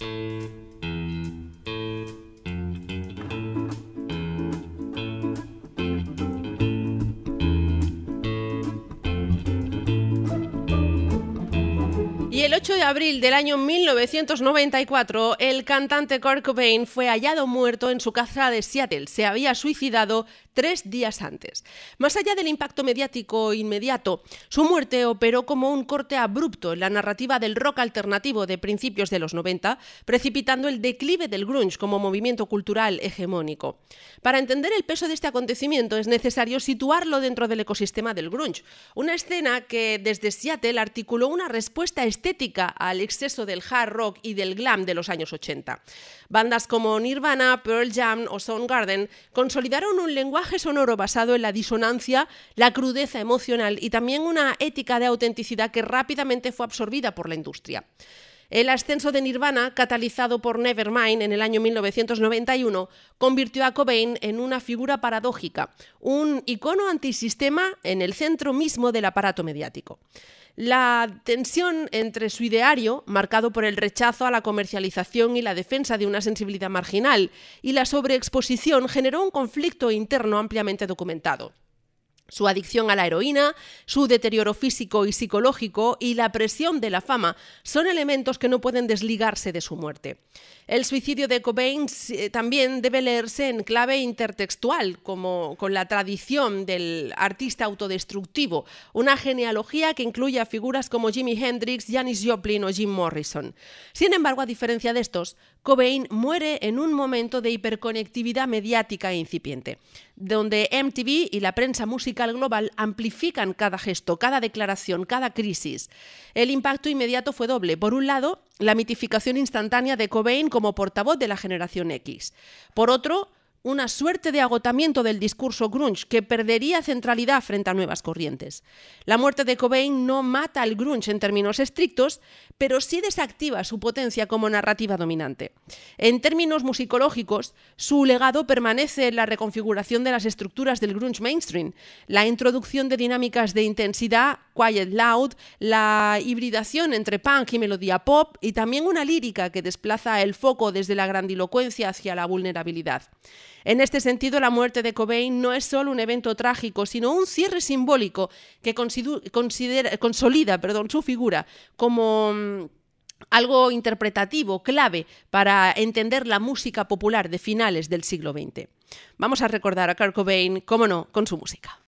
Y el ocho de abril del año mil novecientos noventa y cuatro, el cantante Kurt Cobain fue hallado muerto en su casa de Seattle. Se había suicidado tres días antes. Más allá del impacto mediático inmediato, su muerte operó como un corte abrupto en la narrativa del rock alternativo de principios de los noventa, precipitando el declive del grunge como movimiento cultural hegemónico. Para entender el peso de este acontecimiento es necesario situarlo dentro del ecosistema del grunge, una escena que desde Seattle articuló una respuesta estética al exceso del hard rock y del glam de los años ochenta. Bandas como Nirvana, Pearl Jam o Soundgarden consolidaron un lenguaje sonoro basado en la disonancia, la crudeza emocional y también una ética de autenticidad que rápidamente fue absorbida por la industria. El ascenso de Nirvana, catalizado por Nevermind en el año mil novecientos noventa y uno, convirtió a Cobain en una figura paradójica, un icono antisistema en el centro mismo del aparato mediático. La tensión entre su ideario, marcado por el rechazo a la comercialización y la defensa de una sensibilidad marginal, y la sobreexposición generó un conflicto interno ampliamente documentado. Su adicción a la heroína, su deterioro físico y psicológico y la presión de la fama son elementos que no pueden desligarse de su muerte. El suicidio de Cobain eh, también debe leerse en clave intertextual, como con la tradición del artista autodestructivo, una genealogía que incluye a figuras como Jimi Hendrix, Janis Joplin o Jim Morrison. Sin embargo, a diferencia de estos, Cobain muere en un momento de hiperconectividad mediática e incipiente, donde M T V y la prensa musical global amplifican cada gesto, cada declaración, cada crisis. El impacto inmediato fue doble. Por un lado, la mitificación instantánea de Cobain como portavoz de la generación X. Por otro, una suerte de agotamiento del discurso grunge que perdería centralidad frente a nuevas corrientes. La muerte de Cobain no mata al grunge en términos estrictos, pero sí desactiva su potencia como narrativa dominante. En términos musicológicos, su legado permanece en la reconfiguración de las estructuras del grunge mainstream, la introducción de dinámicas de intensidad, quiet loud, la hibridación entre punk y melodía pop y también una lírica que desplaza el foco desde la grandilocuencia hacia la vulnerabilidad. En este sentido, la muerte de Cobain no es solo un evento trágico, sino un cierre simbólico que considera, consolida perdón, su figura como um, algo interpretativo, clave para entender la música popular de finales del siglo veinte. Vamos a recordar a Kurt Cobain, cómo no, con su música.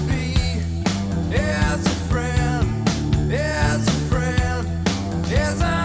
As a friend, as a friend, as I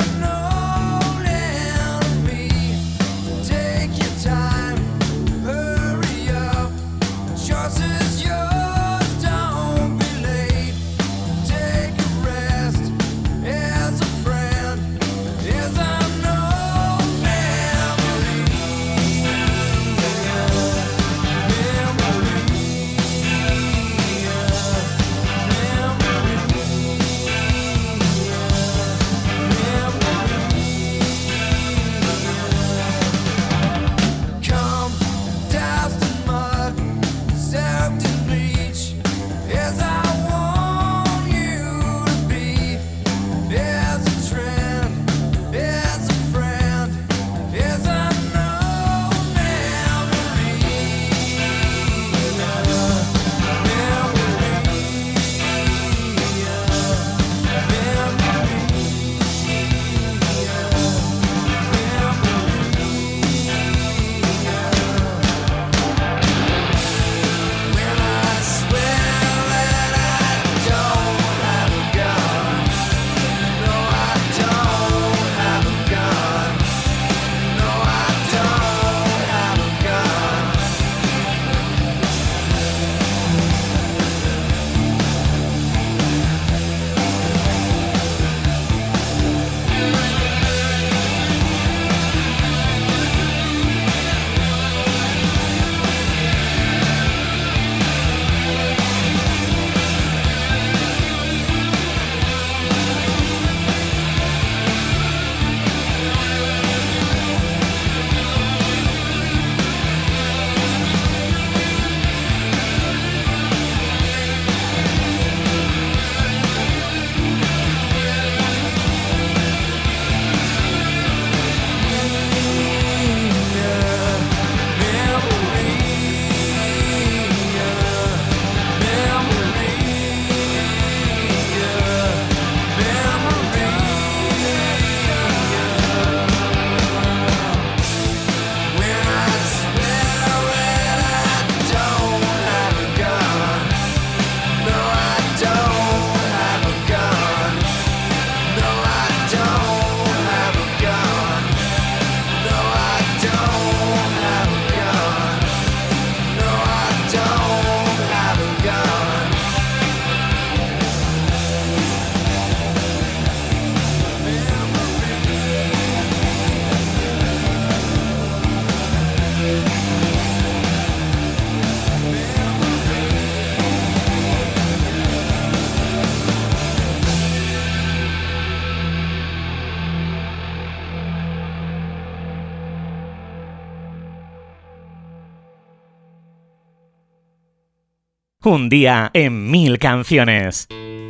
Un día en mil canciones.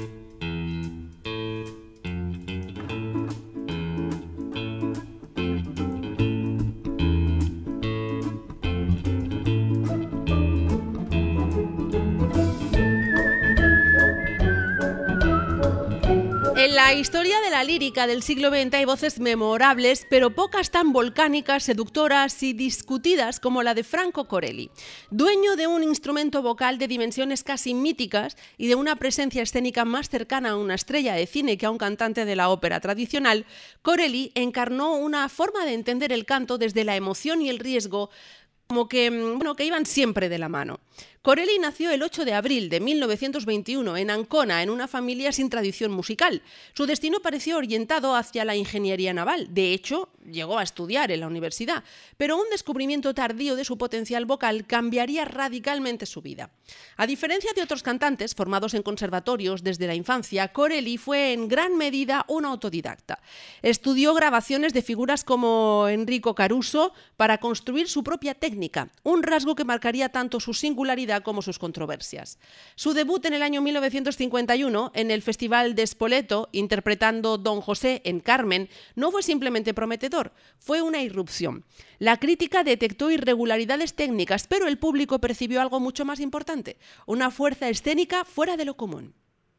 En la historia de la lírica del siglo veinte hay voces memorables, pero pocas tan volcánicas, seductoras y discutidas como la de Franco Corelli. Dueño de un instrumento vocal de dimensiones casi míticas y de una presencia escénica más cercana a una estrella de cine que a un cantante de la ópera tradicional, Corelli encarnó una forma de entender el canto desde la emoción y el riesgo, como que, bueno, que iban siempre de la mano. Corelli nació el ocho de abril de mil novecientos veintiuno en Ancona, en una familia sin tradición musical. Su destino pareció orientado hacia la ingeniería naval. De hecho, llegó a estudiar en la universidad, pero un descubrimiento tardío de su potencial vocal cambiaría radicalmente su vida. A diferencia de otros cantantes formados en conservatorios desde la infancia, Corelli fue en gran medida un autodidacta. Estudió grabaciones de figuras como Enrico Caruso para construir su propia técnica, un rasgo que marcaría tanto su singularidad como sus controversias. Su debut en el año mil novecientos cincuenta y uno en el Festival de Spoleto, interpretando Don José en Carmen, no fue simplemente prometedor, fue una irrupción. La crítica detectó irregularidades técnicas, pero el público percibió algo mucho más importante, una fuerza escénica fuera de lo común.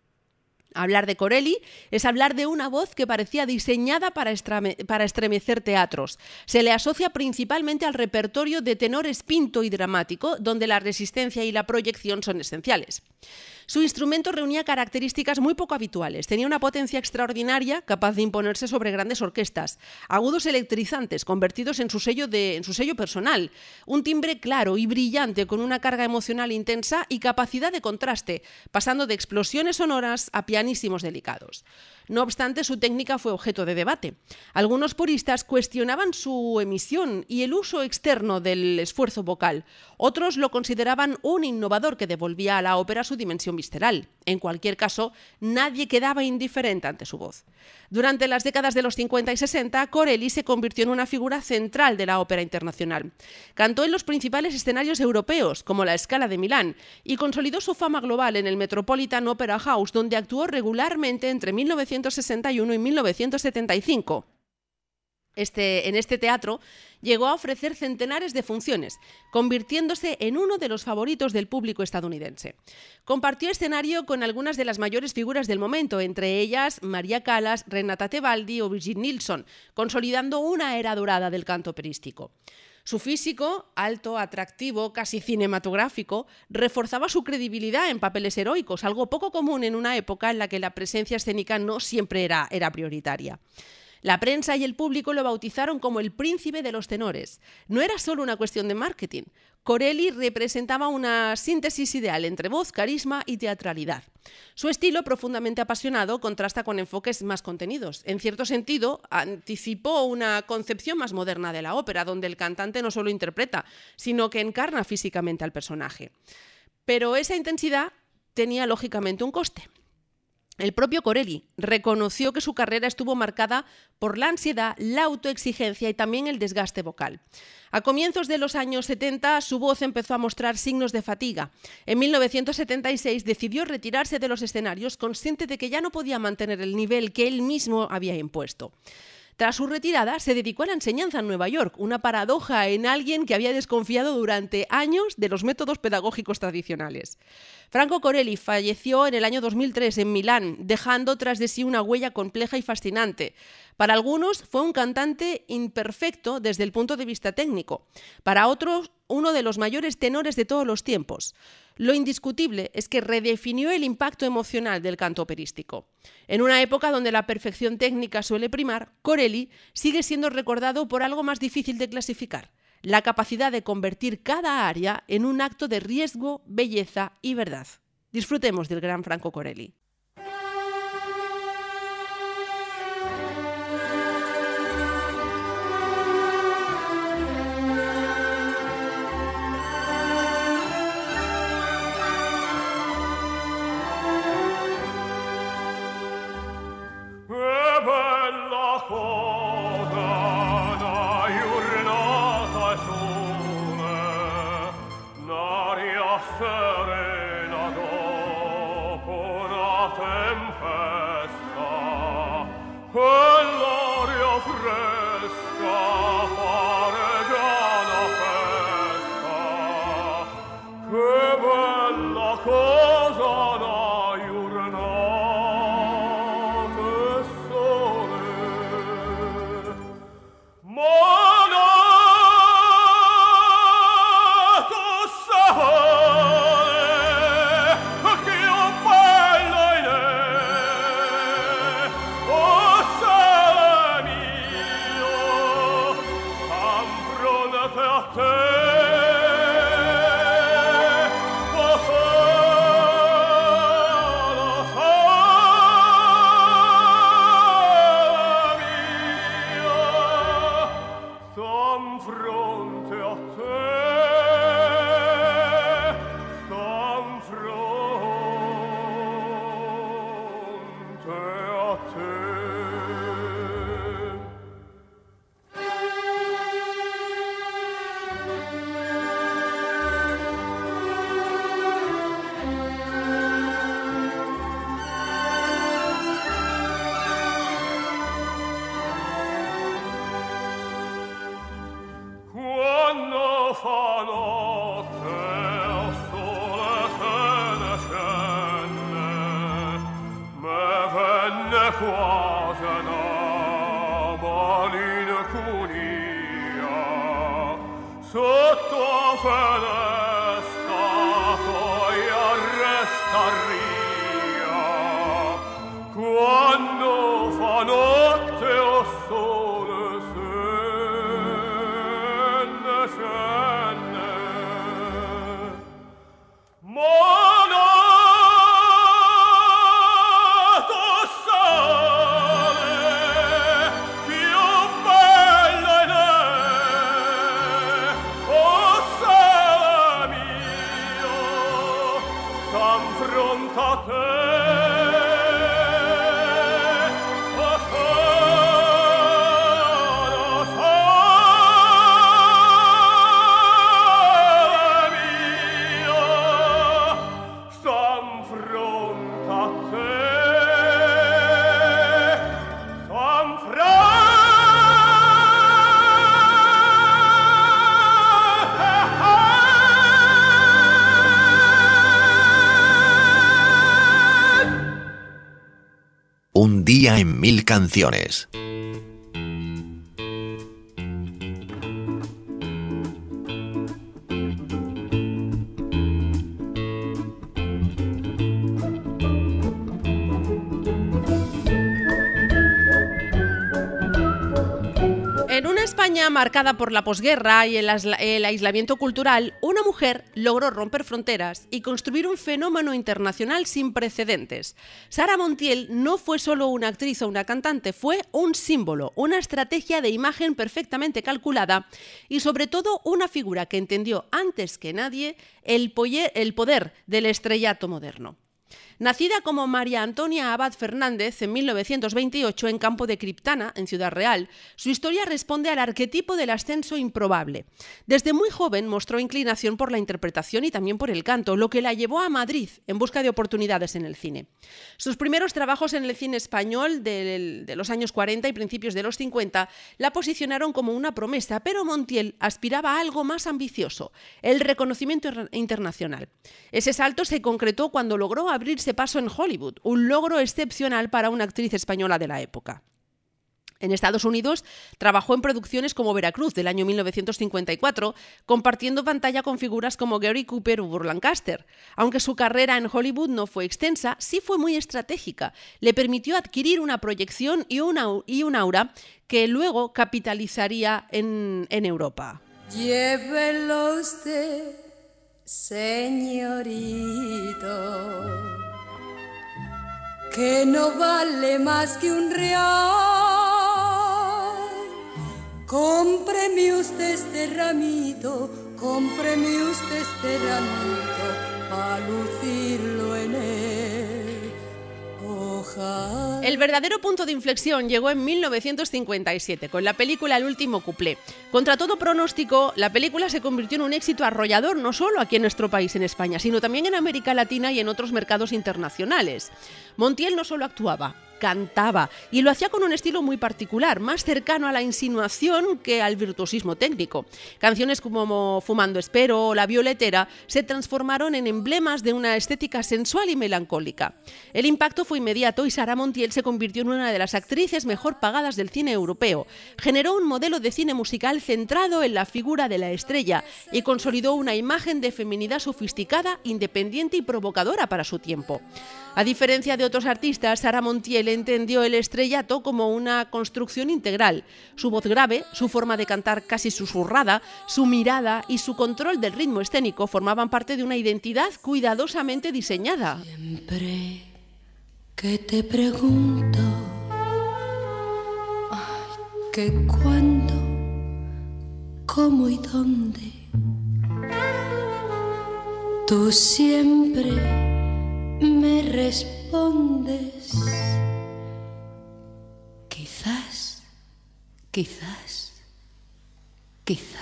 Hablar de Corelli es hablar de una voz que parecía diseñada para, estrame- para estremecer teatros. Se le asocia principalmente al repertorio de tenor espinto y dramático, donde la resistencia y la proyección son esenciales. Su instrumento reunía características muy poco habituales. Tenía una potencia extraordinaria, capaz de imponerse sobre grandes orquestas, agudos electrizantes convertidos en su sello, de, en su sello personal, un timbre claro y brillante con una carga emocional intensa y capacidad de contraste, pasando de explosiones sonoras a pianísimos delicados. No obstante, su técnica fue objeto de debate. Algunos puristas cuestionaban su emisión y el uso externo del esfuerzo vocal. Otros lo consideraban un innovador que devolvía a la ópera su dimensión visceral. En cualquier caso, nadie quedaba indiferente ante su voz. Durante las décadas de los cincuenta y sesenta, Corelli se convirtió en una figura central de la ópera internacional. Cantó en los principales escenarios europeos, como la Scala de Milán, y consolidó su fama global en el Metropolitan Opera House, donde actuó regularmente entre mil novecientos sesenta y uno y mil novecientos setenta y cinco. Este, en este teatro llegó a ofrecer centenares de funciones, convirtiéndose en uno de los favoritos del público estadounidense. Compartió escenario con algunas de las mayores figuras del momento, entre ellas María Callas, Renata Tebaldi o Brigitte Nielsen, consolidando una era dorada del canto operístico. Su físico, alto, atractivo, casi cinematográfico, reforzaba su credibilidad en papeles heroicos, algo poco común en una época en la que la presencia escénica no siempre era, era prioritaria. La prensa y el público lo bautizaron como el príncipe de los tenores. No era solo una cuestión de marketing. Corelli representaba una síntesis ideal entre voz, carisma y teatralidad. Su estilo, profundamente apasionado, contrasta con enfoques más contenidos. En cierto sentido, anticipó una concepción más moderna de la ópera, donde el cantante no solo interpreta, sino que encarna físicamente al personaje. Pero esa intensidad tenía lógicamente un coste. El propio Corelli reconoció que su carrera estuvo marcada por la ansiedad, la autoexigencia y también el desgaste vocal. A comienzos de los años setenta, su voz empezó a mostrar signos de fatiga. En mil novecientos setenta y seis decidió retirarse de los escenarios, consciente de que ya no podía mantener el nivel que él mismo había impuesto. Tras su retirada, se dedicó a la enseñanza en Nueva York, una paradoja en alguien que había desconfiado durante años de los métodos pedagógicos tradicionales. Franco Corelli falleció en el año dos mil tres en Milán, dejando tras de sí una huella compleja y fascinante. Para algunos fue un cantante imperfecto desde el punto de vista técnico, para otros uno de los mayores tenores de todos los tiempos. Lo indiscutible es que redefinió el impacto emocional del canto operístico. En una época donde la perfección técnica suele primar, Corelli sigue siendo recordado por algo más difícil de clasificar: la capacidad de convertir cada aria en un acto de riesgo, belleza y verdad. Disfrutemos del gran Franco Corelli. Serena tempesta e l'aria fresca pare già una festa. Che bella cosa una giornata e sole. Monato sole, che un bello in è. Oh sole mio, s'affronte a te. Quando fa notte il sole se ne scende, me venne quasi una malinconia sotto la finestra poi arresta ria. Quando fa notte il sole se scende, monato sole, più bello in è. Oh sole mio, s'affronta a te. Un día en mil canciones. En una España marcada por la posguerra y el, asla- el aislamiento cultural, una mujer logró romper fronteras y construir un fenómeno internacional sin precedentes. Sara Montiel no fue solo una actriz o una cantante, fue un símbolo, una estrategia de imagen perfectamente calculada y sobre todo una figura que entendió antes que nadie el, poye- el poder del estrellato moderno. Nacida como María Antonia Abad Fernández en mil novecientos veintiocho en Campo de Criptana, en Ciudad Real, su historia responde al arquetipo del ascenso improbable. Desde muy joven mostró inclinación por la interpretación y también por el canto, lo que la llevó a Madrid en busca de oportunidades en el cine. Sus primeros trabajos en el cine español de, de los años cuarenta y principios de los cincuenta la posicionaron como una promesa, pero Montiel aspiraba a algo más ambicioso, el reconocimiento internacional. Ese salto se concretó cuando logró abrirse paso en Hollywood, un logro excepcional para una actriz española de la época. En Estados Unidos trabajó en producciones como Veracruz del año mil novecientos cincuenta y cuatro, compartiendo pantalla con figuras como Gary Cooper o Burt Lancaster. Aunque su carrera en Hollywood no fue extensa, sí fue muy estratégica. Le permitió adquirir una proyección y una, y un aura que luego capitalizaría en, en Europa. Llévelo usted, señorito, que no vale más que un real. Cómpreme usted este ramito, cómpreme usted este ramito, para lucirlo en él. Ojalá. El verdadero punto de inflexión llegó en mil novecientos cincuenta y siete, con la película El último cuplé. Contra todo pronóstico, la película se convirtió en un éxito arrollador no solo aquí en nuestro país, en España, sino también en América Latina y en otros mercados internacionales. Montiel no solo actuaba, cantaba, y lo hacía con un estilo muy particular, más cercano a la insinuación que al virtuosismo técnico. Canciones como Fumando Espero o La Violetera se transformaron en emblemas de una estética sensual y melancólica. El impacto fue inmediato y Sara Montiel se convirtió en una de las actrices mejor pagadas del cine europeo. Generó un modelo de cine musical centrado en la figura de la estrella y consolidó una imagen de feminidad sofisticada, independiente y provocadora para su tiempo. A diferencia de otros artistas, Sara Montiel entendió el estrellato como una construcción integral. Su voz grave, su forma de cantar casi susurrada, su mirada y su control del ritmo escénico formaban parte de una identidad cuidadosamente diseñada. Siempre que te pregunto, ay, que cuándo, cómo y dónde, tú siempre me respondes, quizás, quizás, quizás.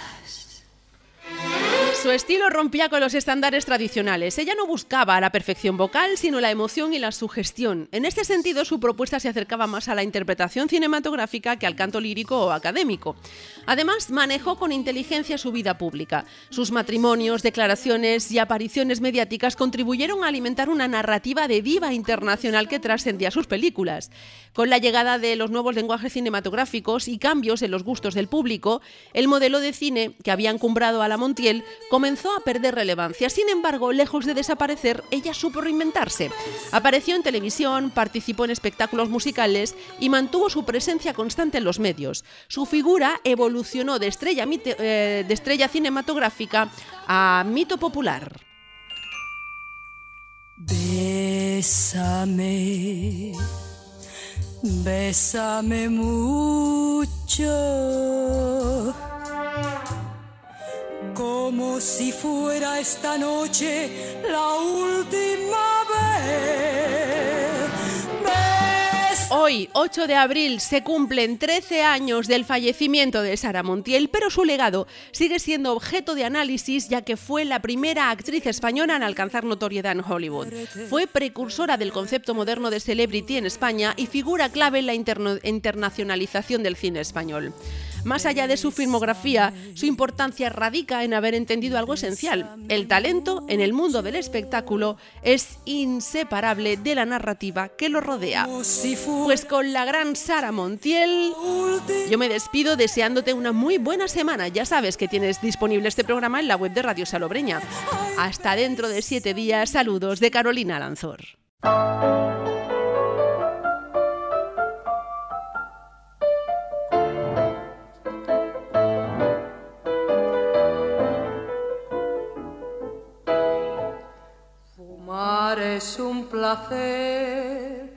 Su estilo rompía con los estándares tradicionales. Ella no buscaba la perfección vocal, sino la emoción y la sugestión. En este sentido, su propuesta se acercaba más a la interpretación cinematográfica que al canto lírico o académico. Además, manejó con inteligencia su vida pública. Sus matrimonios, declaraciones y apariciones mediáticas contribuyeron a alimentar una narrativa de diva internacional que trascendía sus películas. Con la llegada de los nuevos lenguajes cinematográficos y cambios en los gustos del público, el modelo de cine que había encumbrado a la Montiel comenzó a perder relevancia. Sin embargo, lejos de desaparecer, ella supo reinventarse. Apareció en televisión, participó en espectáculos musicales y mantuvo su presencia constante en los medios. Su figura evolucionó de estrella, mite, eh, de estrella cinematográfica a mito popular. Bésame, bésame mucho, como si fuera esta noche la última vez. Bés- Hoy, ocho de abril, se cumplen trece años del fallecimiento de Sara Montiel, pero su legado sigue siendo objeto de análisis, ya que fue la primera actriz española en alcanzar notoriedad en Hollywood. Fue precursora del concepto moderno de celebrity en España y figura clave en la interno- internacionalización del cine español. Más allá de su filmografía, su importancia radica en haber entendido algo esencial. El talento en el mundo del espectáculo es inseparable de la narrativa que lo rodea. Pues con la gran Sara Montiel, yo me despido deseándote una muy buena semana. Ya sabes que tienes disponible este programa en la web de Radio Salobreña. Hasta dentro de siete días. Saludos de Carolina Lanzor. Fumar es un placer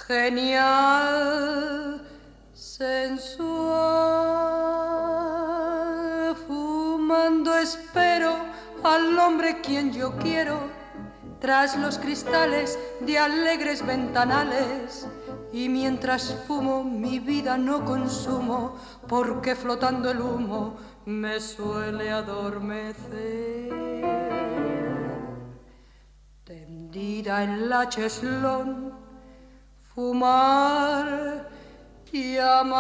genial, sensual. Fumando espero al hombre quien yo quiero, tras los cristales de alegres ventanales. Y mientras fumo mi vida no consumo, porque flotando el humo me suele adormecer. Tendida en la cheslón, fumar y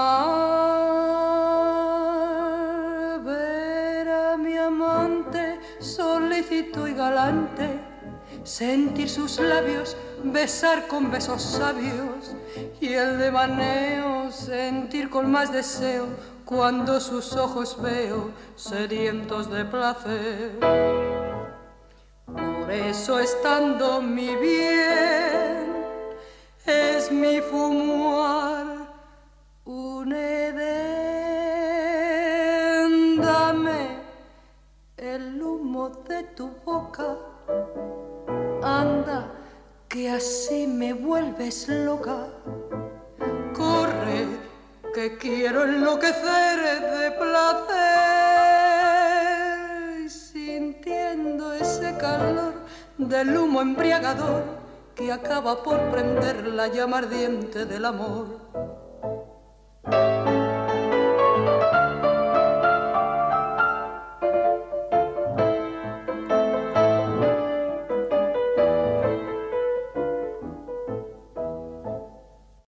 amar, ver a mi amante solícito y galante, sentir sus labios, besar con besos sabios, y el devaneo sentir con más deseo cuando sus ojos veo sedientos de placer. Por eso estando mi bien, es mi fumar un edén. Dame el humo de tu boca, anda, que así me vuelves loca. Corre, que quiero enloquecer de placer, sintiendo ese calor del humo embriagador que acaba por prender la llama ardiente del amor.